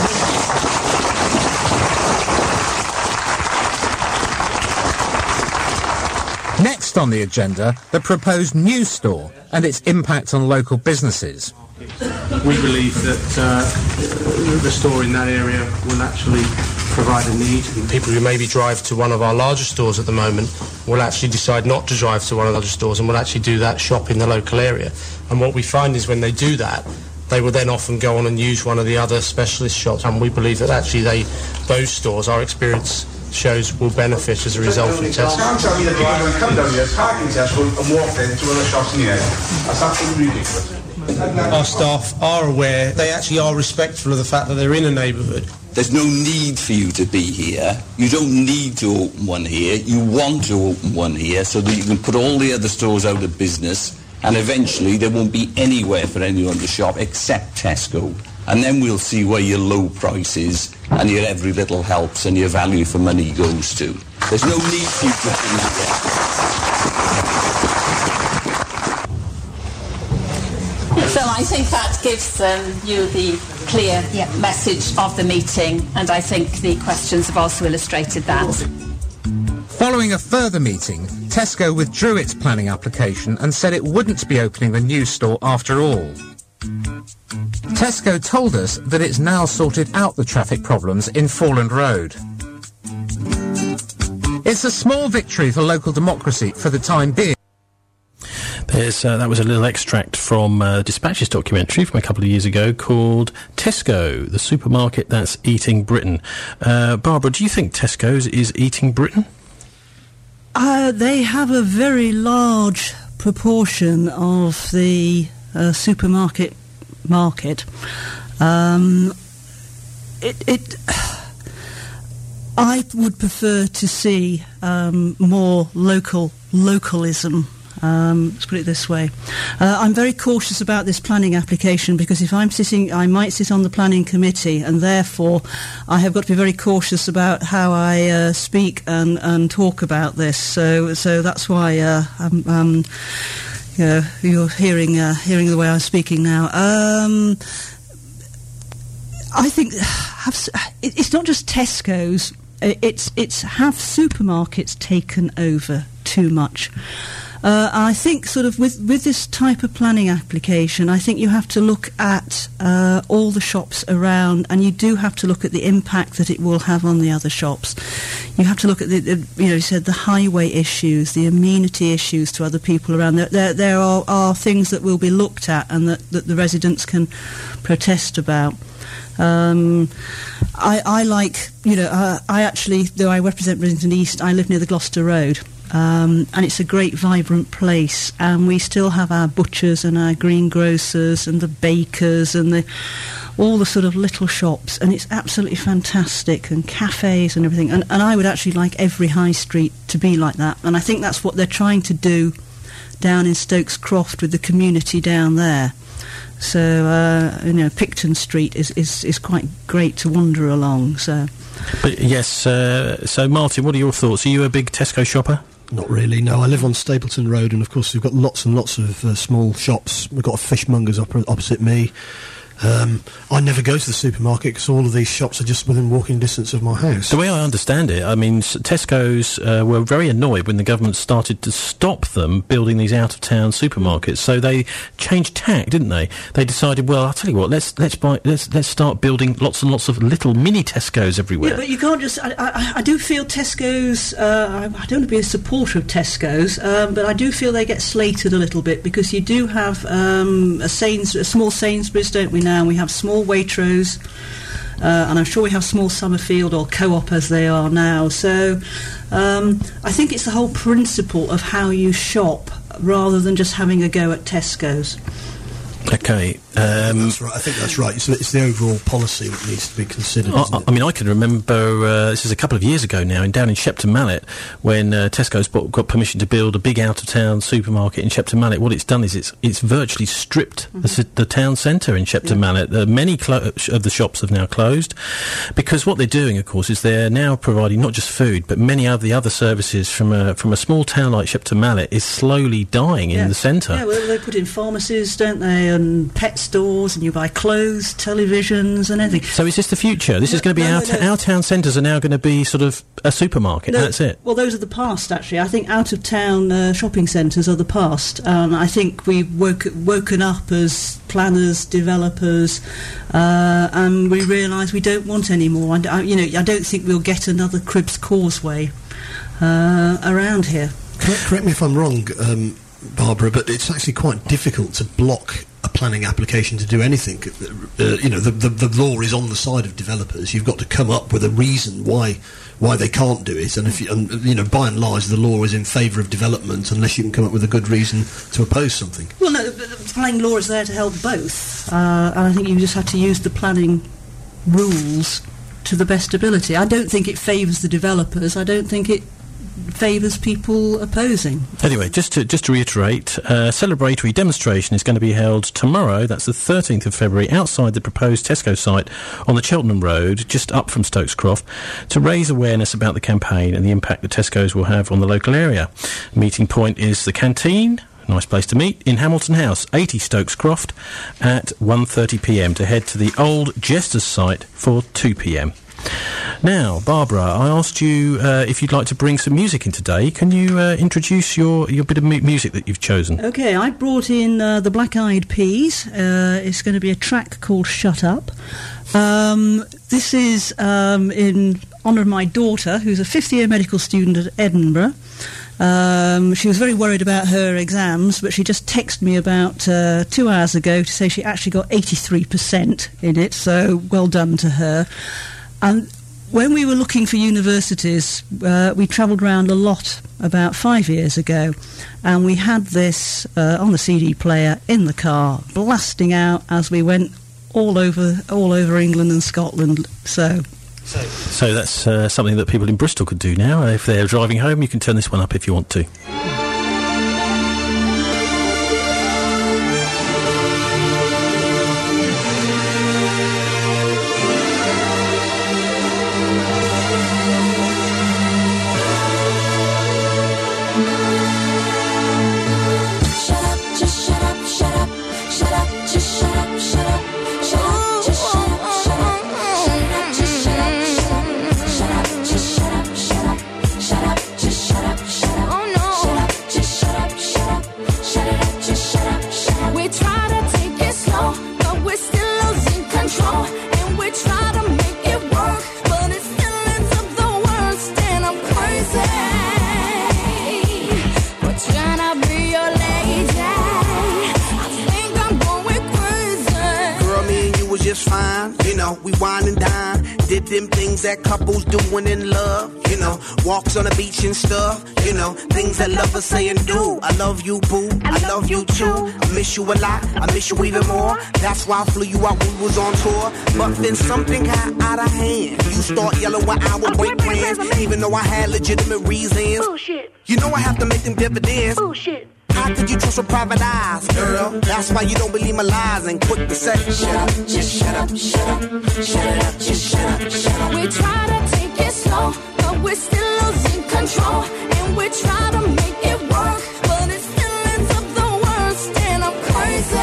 Next on the agenda, the proposed new store and its impact on local businesses.
We believe that uh, the store in that area will actually provide a need. People who maybe drive to one of our larger stores at the moment will actually decide not to drive to one of the larger stores and will actually do that shop in the local area. And what we find is when they do that, they will then often go on and use one of the other specialist shops. And we believe that actually they, those stores, our experience shows, will benefit as a result of Tesco.
Can't tell me that people will come down here, park in Tesco and walk into one of the shops in the area. That's absolutely ridiculous.
Our staff are aware, they actually are respectful of the fact that they're in a neighbourhood.
There's no need for you to be here. You don't need to open one here. You want to open one here so that you can put all the other stores out of business, and eventually there won't be anywhere for anyone to shop except Tesco. And then we'll see where your low prices and your every little helps and your value for money goes to. There's no need for you to be here.
So I think that gives um, you the clear yeah. message of the meeting, and I think the questions have also illustrated that.
Following a further meeting, Tesco withdrew its planning application and said it wouldn't be opening the new store after all. Tesco told us that it's now sorted out the traffic problems in Foreland Road. It's a small victory for local democracy for the time being.
There's, uh, that was a little extract from uh, Dispatch's documentary from a couple of years ago called Tesco, the supermarket that's eating Britain. Uh, Barbara, do you think Tesco's is eating Britain?
Uh, they have a very large proportion of the uh, supermarket market. Um, it, it I would prefer to see um, more local localism. Um, let's put it this way. Uh, I'm very cautious about this planning application because if I'm sitting, I might sit on the planning committee, and therefore I have got to be very cautious about how I uh, speak and, and talk about this. So, so that's why uh, I'm, um, you know, you're hearing uh, hearing the way I'm speaking now. Um, I think have, it's not just Tesco's. It's it's have supermarkets taken over too much. Uh, I think sort of with, with this type of planning application, I think you have to look at uh, all the shops around, and you do have to look at the impact that it will have on the other shops. You have to look at the, the you know, you said the highway issues, the amenity issues to other people around. There, there, there are, are things that will be looked at and that, that the residents can protest about. Um, I, I like, you know, uh, I actually, though I represent Bridlington East, I live near the Gloucester Road. Um, and it's a great, vibrant place, and we still have our butchers and our greengrocers and the bakers and the all the sort of little shops, and it's absolutely fantastic, and cafes and everything. And, and I would actually like every high street to be like that, and I think that's what they're trying to do down in Stokes Croft with the community down there. So, uh, you know, Picton Street is, is, is quite great to wander along, so...
But yes, uh, so Martin, what are your thoughts? Are you a big Tesco shopper?
Not really, no. I live on Stapleton Road, and of course we've got lots and lots of uh, small shops. We've got a fishmonger's op- opposite me. Um, I never go to the supermarket because all of these shops are just within walking distance of my house.
The way I understand it, I mean, s- Tesco's uh, were very annoyed when the government started to stop them building these out-of-town supermarkets. So they changed tack, didn't they? They decided, well, I'll tell you what, let's let's buy let's let's start building lots and lots of little mini Tesco's everywhere.
Yeah, but you can't just. I, I, I do feel Tesco's. Uh, I, I don't want to be a supporter of Tesco's, um, but I do feel they get slated a little bit because you do have um, a, Sains, a small Sainsbury's, don't we now? And we have small Waitrose, uh, and I'm sure we have small Summerfield or Co-op as they are now. So um, I think it's the whole principle of how you shop rather than just having a go at Tesco's.
Okay. Um,
that's right. I think that's right. It's, it's the overall policy that needs to be considered.
I,
isn't it?
I mean, I can remember, uh, this is a couple of years ago now, in down in Shepton Mallet, when uh, Tesco's bought, got permission to build a big out-of-town supermarket in Shepton Mallet. What it's done is it's it's virtually stripped mm-hmm. the, the town centre in Shepton yeah. Mallet. Uh, many clo- of the shops have now closed, because what they're doing, of course, is they're now providing not just food, but many of the other services from a, from a small town like Shepton Mallet is slowly dying
yeah.
in the centre.
Yeah, well, they put in pharmacies, don't they, and pet stores, and you buy clothes, televisions, and everything.
So is this the future? This
no,
is going to be
no,
our,
no,
t-
no.
our town centres are now going to be sort of a supermarket.
No,
that's it.
Well, those are the past, actually. I think out-of-town uh, shopping centres are the past. Um, I think we've woke, woken up as planners, developers, uh, and we realise we don't want any more. I, I, you know, I don't think we'll get another Cribbs Causeway uh, around here.
Correct, correct me if I'm wrong, um, Barbara, but it's actually quite difficult to block a planning application to do anything. Uh, you know, the, the the law is on the side of developers. You've got to come up with a reason why why they can't do it, and if you, and, you know, by and large, the law is in favour of development unless you can come up with a good reason to oppose something.
Well, no, the, the planning law is there to help both, uh, and I think you just have to use the planning rules to the best ability. I don't think it favours the developers. I don't think it favours people opposing.
Anyway, just to just to reiterate, a celebratory demonstration is going to be held tomorrow, that's the thirteenth of February, outside the proposed Tesco site on the Cheltenham Road, just up from Stokes Croft, to raise awareness about the campaign and the impact that Tesco's will have on the local area. The meeting point is the canteen, a nice place to meet, in Hamilton House, eighty Stokes Croft, at one thirty p m, to head to the old Jesters site for two p m. Now, Barbara, I asked you uh, if you'd like to bring some music in today. Can you uh, introduce your, your bit of mu- music that you've chosen?
Okay, I brought in uh, the Black Eyed Peas. Uh, it's going to be a track called Shut Up. Um, this is um, in honour of my daughter, who's a fifth-year medical student at Edinburgh. Um, she was very worried about her exams, but she just texted me about uh, two hours ago to say she actually got eighty-three percent in it, so well done to her. And when we were looking for universities, uh, we travelled around a lot about five years ago, and we had this uh, on the C D player in the car, blasting out as we went all over all over England and Scotland. So,
so, so that's uh, something that people in Bristol could do now. If they're driving home, you can turn this one up if you want to.
That couples doing in love, you know, walks on the beach and stuff, you know, things that lovers say and do. I love you, boo, I love you too. I miss you a lot, I miss you even more. That's why I flew you out when we was on tour. But then something got out of hand. You start yelling when I would break plans, even though I had legitimate reasons. Bullshit. You know I have to make them dividends. Bullshit. How could you trust with private eyes, girl? That's why you don't believe my lies and quick to say, shut up, just shut up, shut up, shut it up, just shut up, shut up.
We try to take it slow, but we're still losing control. And we try to make it work, but it still ends up the worst. And I'm crazy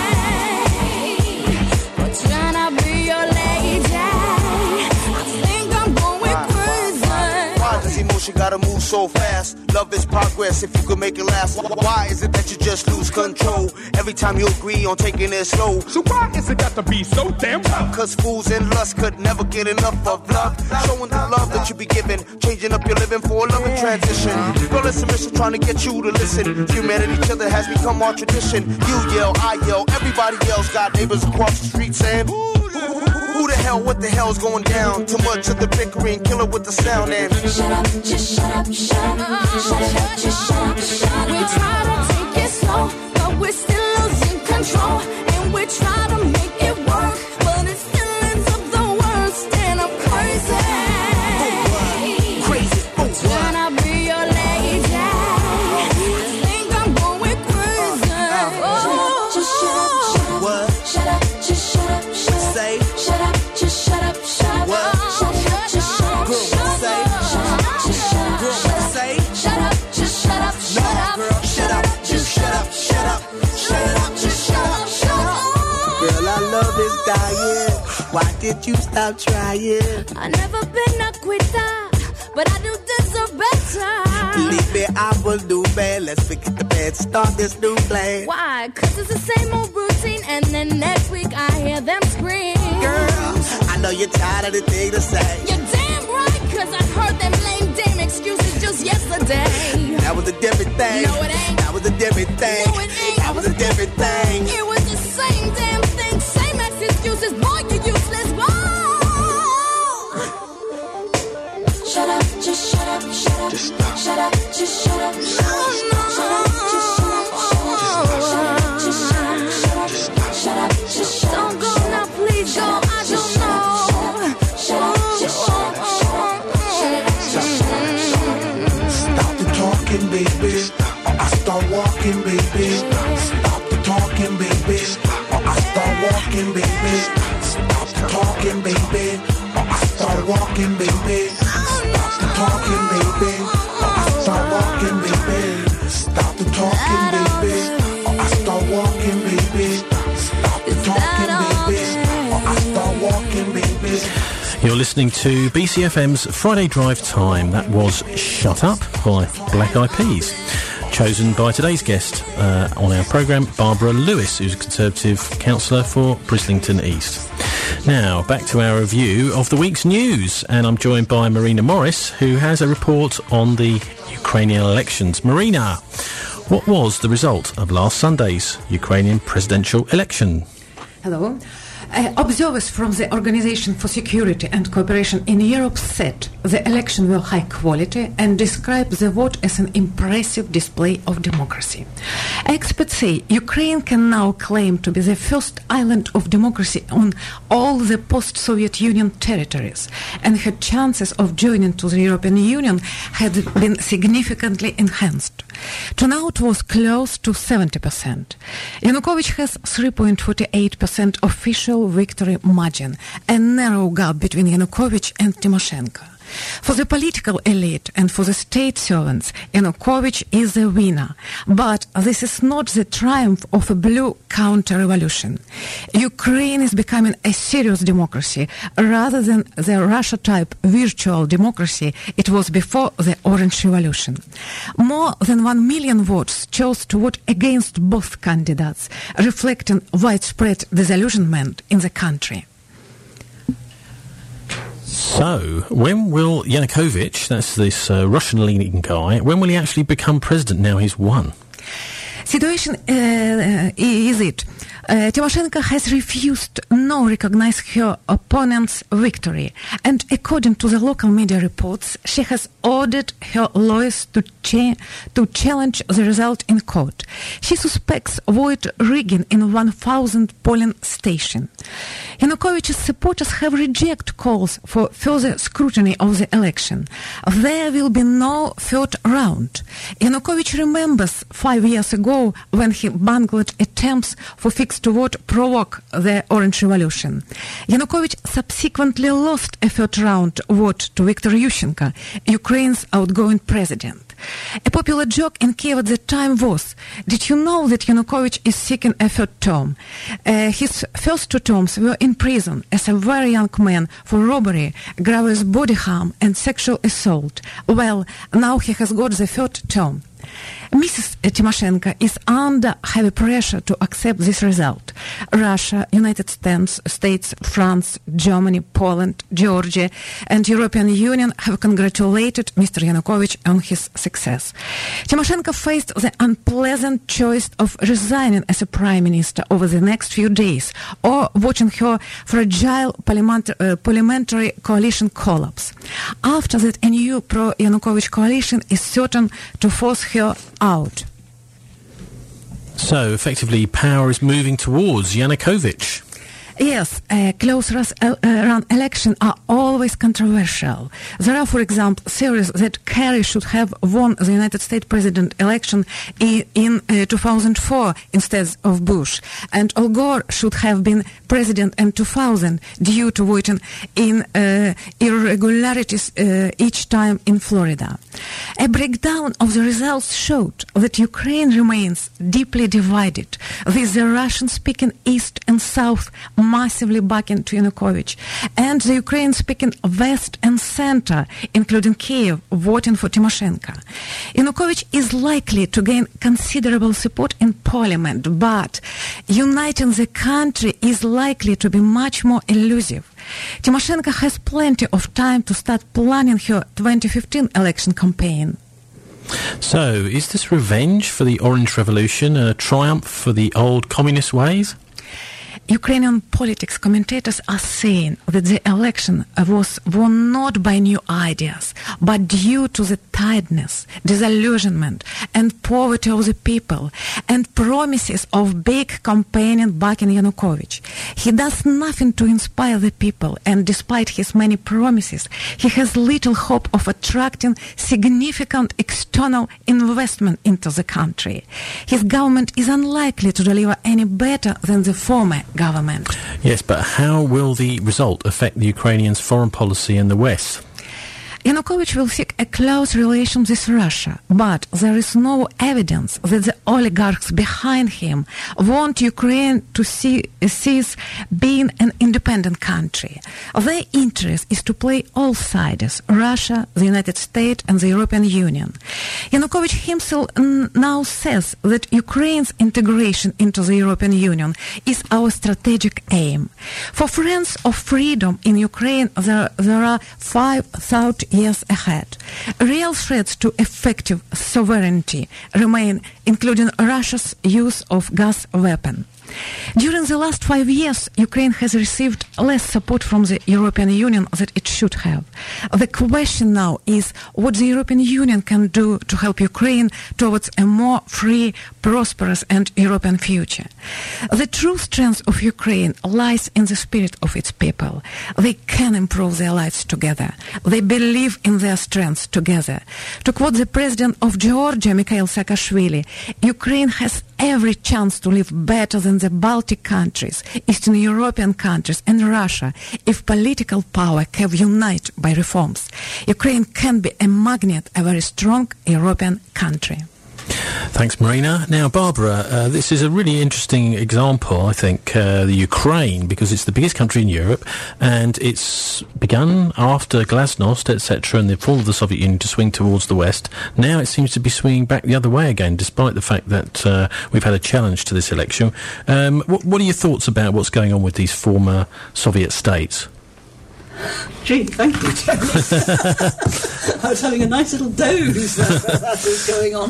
for trying to be your lady. I think I'm going crazy.
Why does emotion gotta move so fast? Love is progress if you could make it last. Why is it that you just lose control every time you agree on taking it slow?
So why is it got to be so damn tough?
Cause fools and lust could never get enough of love. Showing the love that you be giving, changing up your living for a loving transition. Girl, it's a mission trying to get you to listen. Humanity, each other has become our tradition. You yell, I yell, everybody else got neighbors across the street saying, who the hell, what the hell's going down? Too much of the bickering, killer with the sound and
shut up, just shut up, shut up, shut up, just shut up, shut up. We try to take it slow, but we're still losing control. And we try to make it work, but it still ends up the worst. And I'm crazy,
crazy, oh,
trying to be your lady. I think I'm going crazy. Oh, just shut up, shut up,
what?
Shut up, just shut up, shut up.
Say,
shut up, just shut up, shut up.
What?
Shut up, just shut up, shut up.
Say,
shut up, just shut up, shut up.
Say,
shut up, just shut up, shut up.
girl, shut up, just shut up, shut up, shut it up, just shut up, shut up. Girl, our love is dying. Why did you stop trying?
I never been a quitter, but I do deserve better.
Believe me, I will do bad. Let's forget the bad, start this new plan.
Why? Cause it's the same old routine, and then next week I hear them scream.
Girl, I know you're tired of the thing to say.
You're damn right, cause I heard them lame damn excuses just yesterday.
That was a different thing.
No, it ain't.
That was a different thing.
No, it ain't.
That was a different thing.
It was the same damn thing, same ex excuses. Boy, you useless. Whoa. Shut up, just shut up, shut up.
Just stop.
Shut up, just shut up. No, no. Shut up, just shut up. Shut up, just shut up. Shut up, just stop. Shut up, just shut up. Don't go now, please go. I don't know. Shut up, just shut up.
Stop the talking, baby. Or I start walking, baby. Stop the talking, baby. Or I start walking, baby. Stop the talking, baby. Or I start walking, baby. Stop the talking, baby. Or I start walking, baby. Stop the talking, baby. Or I start walking, baby. Stop the talking, baby. Or I start walking, baby.
You're listening to B C F M's Friday Drive Time. That was Shut Up by Black Eyed Peas. Chosen by today's guest uh, on our programme, Barbara Lewis, who's a Conservative councillor for Brislington East. Now, back to our review of the week's news, and I'm joined by Marina Morris, who has a report on the Ukrainian elections. Marina, what was the result of last Sunday's Ukrainian presidential election?
Hello. Uh, observers from the Organization for Security and Cooperation in Europe said the election were high quality and described the vote as an impressive display of democracy. Experts say Ukraine can now claim to be the first island of democracy on all the post-Soviet Union territories, and her chances of joining to the European Union had been significantly enhanced. Turnout was close to seventy percent. Yanukovych has three point four eight percent official victory margin, a narrow gap between Yanukovych and Tymoshenko. For the political elite and for the state servants, Yanukovych is the winner. But this is not the triumph of a blue counter-revolution. Ukraine is becoming a serious democracy rather than the Russia-type virtual democracy it was before the Orange Revolution. More than one million votes chose to vote against both candidates, reflecting widespread disillusionment in the country.
So, when will Yanukovych, that's this uh, Russian-leaning guy, when will he actually become president now he's won?
Situation uh, is it. Uh, Tymoshenko has refused to recognize her opponent's victory, and according to the local media reports, she has ordered her lawyers to, cha- to challenge the result in court. She suspects vote rigging in one thousand polling stations. Yanukovych's supporters have rejected calls for further scrutiny of the election. There will be no third round. Yanukovych remembers five years ago when he bungled attempts for fixed to vote provoke the Orange Revolution. Yanukovych subsequently lost a third round vote to Viktor Yushchenko, Ukraine's outgoing president. A popular joke in Kiev at the time was, did you know that Yanukovych is seeking a third term? Uh, his first two terms were in prison as a very young man for robbery, grievous body harm and sexual assault. Well, now he has got the third term. Missus Tymoshenko is under heavy pressure to accept this result. Russia, United States, France, Germany, Poland, Georgia, and European Union have congratulated Mister Yanukovych on his success. Tymoshenko faced the unpleasant choice of resigning as a prime minister over the next few days, or watching her fragile parliament- uh, parliamentary coalition collapse. After that, a new pro-Yanukovych coalition is certain to force her out.
So, effectively, power is moving towards Yanukovych.
Yes, uh, close run elections are always controversial. There are, for example, theories that Kerry should have won the United States president election in, in uh, two thousand four instead of Bush, and Al Gore should have been president in two thousand due to voting in uh, irregularities uh, each time in Florida. A breakdown of the results showed that Ukraine remains deeply divided, with the Russian-speaking East and South massively backing to Yanukovych, and the Ukraine-speaking West and Center, including Kiev, voting for Tymoshenko. Yanukovych is likely to gain considerable support in parliament, but uniting the country is likely to be much more elusive. Tymoshenko has plenty of time to start planning her twenty fifteen election campaign.
So, is this revenge for the Orange Revolution, a triumph for the old communist ways?
Ukrainian politics commentators are saying that the election was won not by new ideas, but due to the tiredness, disillusionment, and poverty of the people, and promises of big campaigning backing Yanukovych. He does nothing to inspire the people, and despite his many promises, he has little hope of attracting significant external investment into the country. His government is unlikely to deliver any better than the former government.
Yes, but how will the result affect the Ukrainians' foreign policy in the West?
Yanukovych will seek a close relation with Russia, but there is no evidence that the oligarchs behind him want Ukraine to see, cease being an independent country. Their interest is to play all sides, Russia, the United States and the European Union. Yanukovych himself n- now says that Ukraine's integration into the European Union is our strategic aim. For friends of freedom in Ukraine, there, there are five thousand years ahead. Real threats to effective sovereignty remain, including Russia's use of gas weapon. During the last five years, Ukraine has received less support from the European Union than it should have. The question now is what the European Union can do to help Ukraine towards a more free, prosperous and European future. The true strength of Ukraine lies in the spirit of its people. They can improve their lives together. They believe in their strengths together. To quote the president of Georgia, Mikhail Saakashvili, Ukraine has every chance to live better than the Baltic countries, Eastern European countries and Russia if political power can unite by reforms. Ukraine can be a magnet, a very strong European country.
Thanks, Marina. Now, Barbara, uh, this is a really interesting example, I think, uh, the Ukraine, because it's the biggest country in Europe, and it's begun after Glasnost, et cetera, and the fall of the Soviet Union to swing towards the West. Now it seems to be swinging back the other way again, despite the fact that uh, we've had a challenge to this election. Um, what, what are your thoughts about what's going on with these former Soviet states?
Gee, thank you, Tony. I was having a nice little doze as that was going on.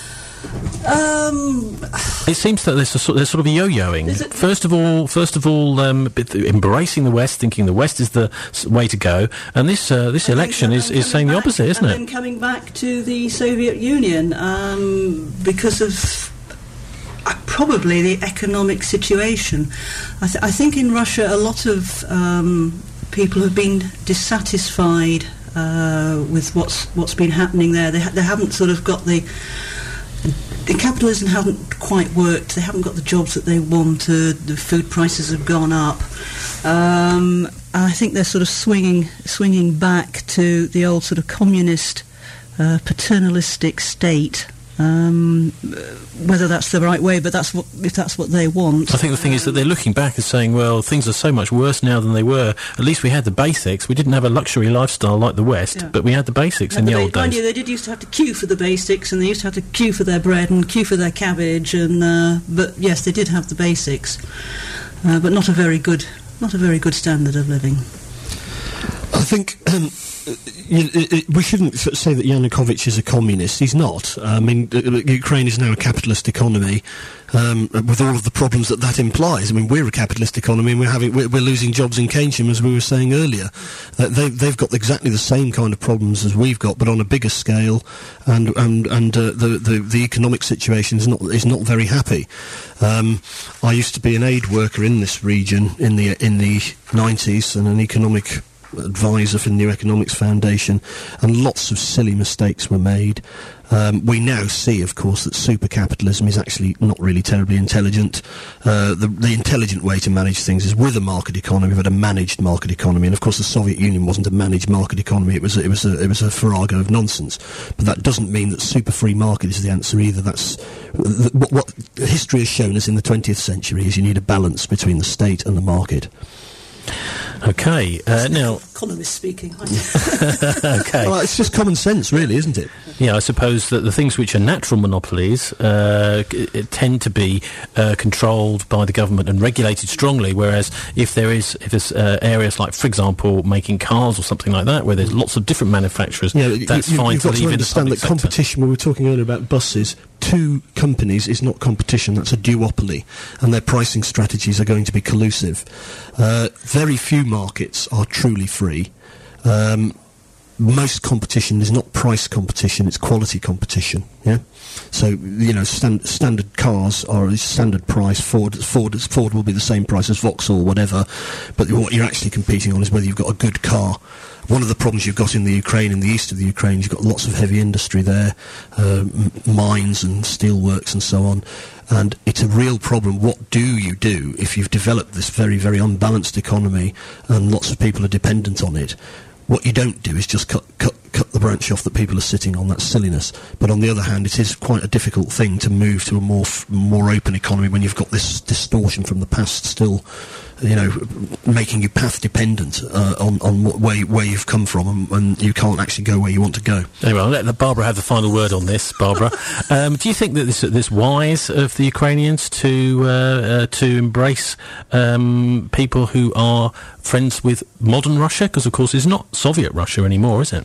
Um,
it seems that there's a sort, there's sort of a yo-yoing. First of all, first of all, um, embracing the West, thinking the West is the way to go, and this uh, this election is, is saying the opposite, isn't it?
And then coming back to the Soviet Union um, because of uh, probably the economic situation. I, th- I think in Russia a lot of um, people have been dissatisfied uh, with what's what's been happening there. They ha- they haven't sort of got the The capitalism hasn't quite worked. They haven't got the jobs that they wanted. The food prices have gone up. Um, I think they're sort of swinging, swinging back to the old sort of communist, uh, paternalistic state. Um, whether that's the right way, but that's what if that's what they want.
I think the thing um, is that they're looking back and saying, well, things are so much worse now than they were. At least we had the basics. We didn't have a luxury lifestyle like the West, yeah. but we had the basics in the, the old
ba-
days.
You, they did used to have to queue for the basics, and they used to have to queue for their bread and queue for their cabbage. And uh, but yes, they did have the basics, uh, but not a very good, not a very good standard of living.
I think. Um, You, it, it, we shouldn't say that Yanukovych is a communist. He's not. I mean, uh, Ukraine is now a capitalist economy, um, with all of the problems that that implies. I mean, we're a capitalist economy, and we're having we're, we're losing jobs in Keynsham, as we were saying earlier. Uh, they, they've got exactly the same kind of problems as we've got, but on a bigger scale, and and and uh, the, the the economic situation is not is not very happy. Um, I used to be an aid worker in this region in the in the nineties, and an economic advisor for the New Economics Foundation, and lots of silly mistakes were made. Um, we now see, of course, that super capitalism is actually not really terribly intelligent. Uh, the, the intelligent way to manage things is with a market economy, but a managed market economy. And of course, the Soviet Union wasn't a managed market economy; it was a, it was a, it was a farrago of nonsense. But that doesn't mean that super free market is the answer either. That's th- what, what history has shown us in the twentieth century is you need a balance between the state and the market.
Okay, uh, now...
Economist speaking.
Okay.
Well, it's just common sense, really, isn't it?
Yeah, I suppose that the things which are natural monopolies uh, c- tend to be uh, controlled by the government and regulated strongly, whereas if there is if there's uh, areas like, for example, making cars or something like that, where there's lots of different manufacturers,
yeah,
that's
you,
fine
you've
to
got
leave
to
in the
understand
public
that competition,
sector.
when we were talking earlier about buses, two companies is not competition, that's a duopoly, and their pricing strategies are going to be collusive. Uh, very few markets are truly free. Um, most competition is not price competition, it's quality competition, yeah? So, you know, stand, standard cars are a standard price. Ford, Ford, Ford will be the same price as Vauxhall, whatever, but what you're actually competing on is whether you've got a good car. One of the problems you've got in the Ukraine, in the east of the Ukraine, you've got lots of heavy industry there, uh, m- mines and steelworks and so on, and it's a real problem. What do you do if you've developed this very, very unbalanced economy and lots of people are dependent on it? What you don't do is just cut, cut, cut the branch off that people are sitting on. That's silliness. But on the other hand, it is quite a difficult thing to move to a more f- more open economy when you've got this distortion from the past still, you know, making you path dependent uh, on on what, where where you've come from, and, and you can't actually go where you want to go.
Anyway, I'll let Barbara have the final word on this. Barbara, um, do you think that this this wise of the Ukrainians to uh, uh, to embrace um, people who are friends with modern Russia? Because of course, it's not Soviet Russia anymore, is it?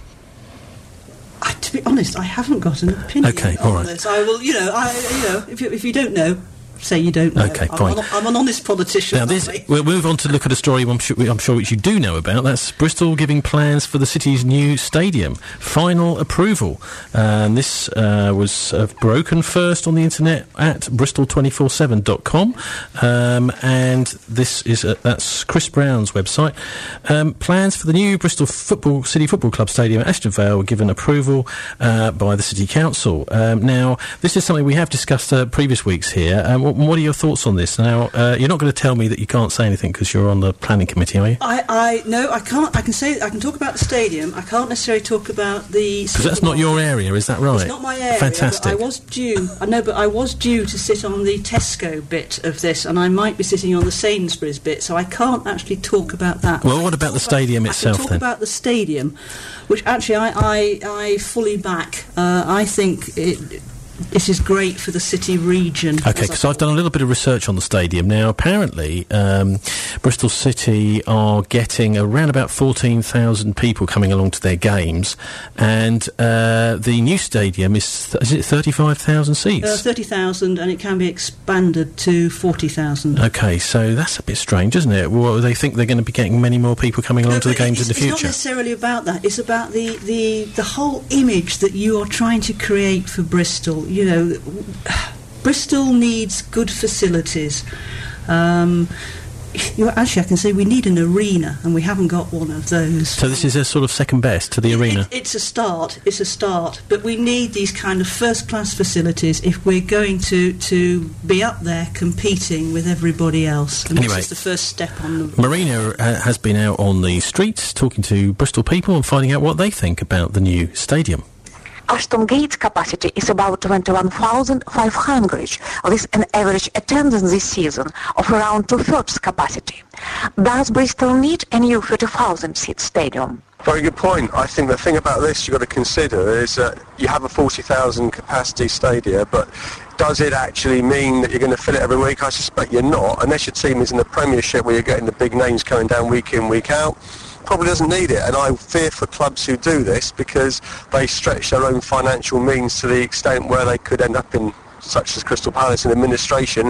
I, to be honest, I haven't got an opinion
okay,
on
all right.
this. I will, you know, I, you know, if you, if you don't know, say you don't know.
Okay,
I'm,
fine.
I'm, I'm an honest politician.
Now, this, we'll move on to look at a story I'm sure, I'm sure which you do know about. That's Bristol giving plans for the city's new stadium. Final approval. And this uh, was uh, broken first on the internet at bristol two four seven dot com. Um, and this is uh, that's Chris Brown's website. Um, plans for the new Bristol Football City Football Club Stadium at Ashton Vale were given approval uh, by the City Council. Um, now, this is something we have discussed uh, previous weeks here. Um, what, what are your thoughts on this? Now, uh, you're not going to tell me that you can't say anything because you're on the planning committee, are you?
I, I no, I can't. I can say I can talk about the stadium. I can't necessarily talk about the.
Because that's not your area, is that right?
It's not my area.
Fantastic.
But I was due. I know, but I was due to sit on the Tesco bit of this, and I might be sitting on the Sainsbury's bit, so I can't actually talk about that.
Well, what about the stadium
about,
itself
I can talk
then?
about the stadium, which actually I I, I fully back. Uh, I think it. This is great for the city region.
Okay, because I've done a little bit of research on the stadium. Now, apparently, um, Bristol City are getting around about fourteen thousand people coming along to their games, and uh, the new stadium is, th- is it thirty-five thousand seats?
Uh, thirty thousand, and it can be expanded to forty thousand.
Okay, so that's a bit strange, isn't it? Well, they think they're going to be getting many more people coming along
no,
to the games
in
the
future.
future.
It's not necessarily about that. It's about the, the, the whole image that you are trying to create for Bristol. You know, Bristol needs good facilities. Um, you know, actually, I can say we need an arena, and we haven't got one of those.
So this is a sort of second best to the arena?
It, it's a start. It's a start. But we need these kind of first-class facilities if we're going to, to be up there competing with everybody else. And
anyway,
this is the first step on the...
Marina uh, has been out on the streets talking to Bristol people and finding out what they think about the new stadium.
Ashton Gate's capacity is about twenty-one thousand five hundred, with an average attendance this season of around two-thirds capacity. Does Bristol need a new thirty thousand seat stadium?
Very good point. I think the thing about this you've got to consider is that you have a forty thousand capacity stadium, but does it actually mean that you're going to fill it every week? I suspect you're not, unless your team is in the Premiership where you're getting the big names coming down week in, week out. Probably doesn't need it, and I fear for clubs who do this because they stretch their own financial means to the extent where they could end up in, such as Crystal Palace, in administration.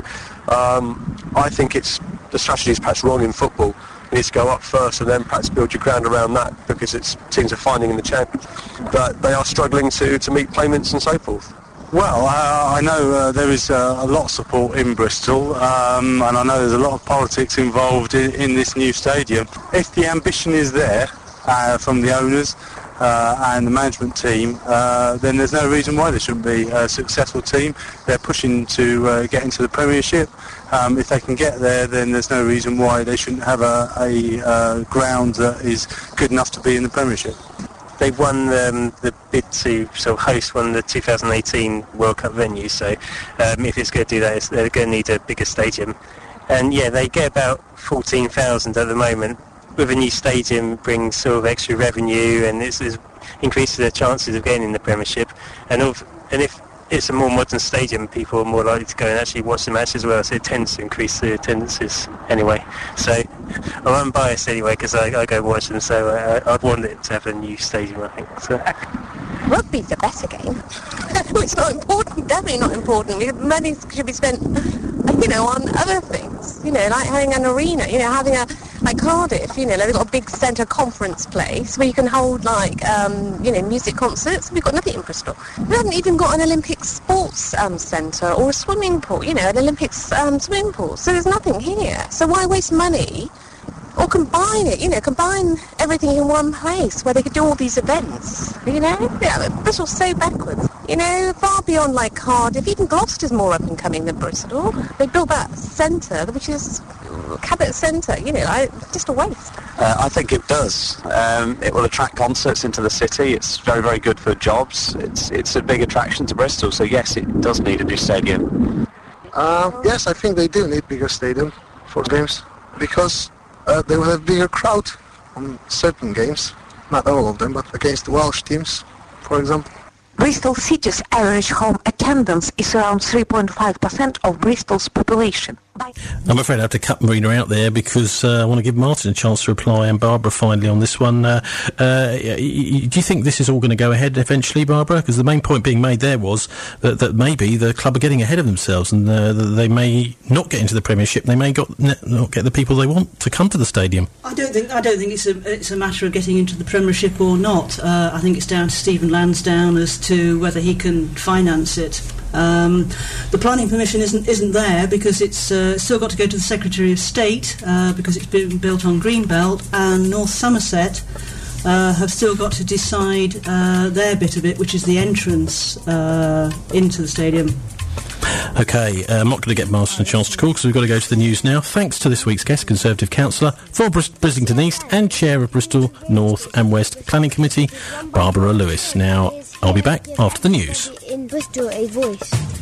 Um, I think it's the strategy is perhaps wrong in football. You need to go up first and then perhaps build your ground around that because it's teams are finding in the champions, but they are struggling to, to meet payments and so forth.
Well, uh, I know uh, there is uh, a lot of support in Bristol, um, and I know there's a lot of politics involved in, in this new stadium. If the ambition is there uh, from the owners uh, and the management team, uh, then there's no reason why there shouldn't be a successful team. They're pushing to uh, get into the Premiership. Um, if they can get there, then there's no reason why they shouldn't have a, a uh, ground that is good enough to be in the Premiership.
They've won um, the bid to sort of host one of the two thousand eighteen World Cup venues, so um, if it's going to do that, it's, they're going to need a bigger stadium. And yeah, they get about fourteen thousand at the moment. With a new stadium brings sort of extra revenue, and it's, it's increases their chances of getting in the Premiership. And, of, and if it's a more modern stadium, people are more likely to go and actually watch the match as well, so it tends to increase the attendances anyway. So well, I'm biased anyway because I, I go and watch them, so I, I'd want it to have a new stadium, I think. So.
Rugby's a better game. It's not important, definitely not important. Money should be spent, you know, on other things. You know, like having an arena, you know, having a, like Cardiff, you know, they've got a big centre conference place where you can hold, like, um, you know, music concerts. We've got nothing in Bristol. We haven't even got an Olympic sports um, centre or a swimming pool, you know, an Olympics um, swimming pool. So there's nothing here. So why waste money? Or combine it, you know, combine everything in one place where they could do all these events, you know? Yeah, Bristol's so backwards, you know, far beyond like Cardiff. Even Gloucester's more up and coming than Bristol. They built that centre, which is Cabot Centre, you know, I, just a waste.
Uh, I think it does. Um, it will attract concerts into the city. It's very, very good for jobs. It's it's a big attraction to Bristol, so yes, it does need a new stadium.
Uh, yes, I think they do need bigger stadium for games, because uh, they will have bigger crowd on certain games, not all of them, but against the Welsh teams, for example.
Bristol City's average home attendance is around three point five percent of Bristol's population.
I'm afraid I have to cut Marina out there because uh, I want to give Martin a chance to reply, and Barbara finally on this one. Uh, uh, y- y- do you think this is all going to go ahead eventually, Barbara? Because the main point being made there was that, that maybe the club are getting ahead of themselves, and uh, that they may not get into the Premiership. They may got, n- not get the people they want to come to the stadium.
I don't think I don't think it's a it's a matter of getting into the Premiership or not. Uh, I think it's down to Stephen Lansdowne as to whether he can finance it. Um, the planning permission isn't isn't there because it's uh, still got to go to the Secretary of State uh, because it's been built on Greenbelt, and North Somerset uh, have still got to decide uh, their bit of it, which is the entrance uh, into the stadium.
OK, uh, I'm not going to get Martin a chance to call because we've got to go to the news now. Thanks to this week's guest, Conservative Councillor for Bris- Brislington East and Chair of Bristol North and West Planning Committee, Barbara Lewis. Now, I'll be back after the news.
In Bristol, a voice.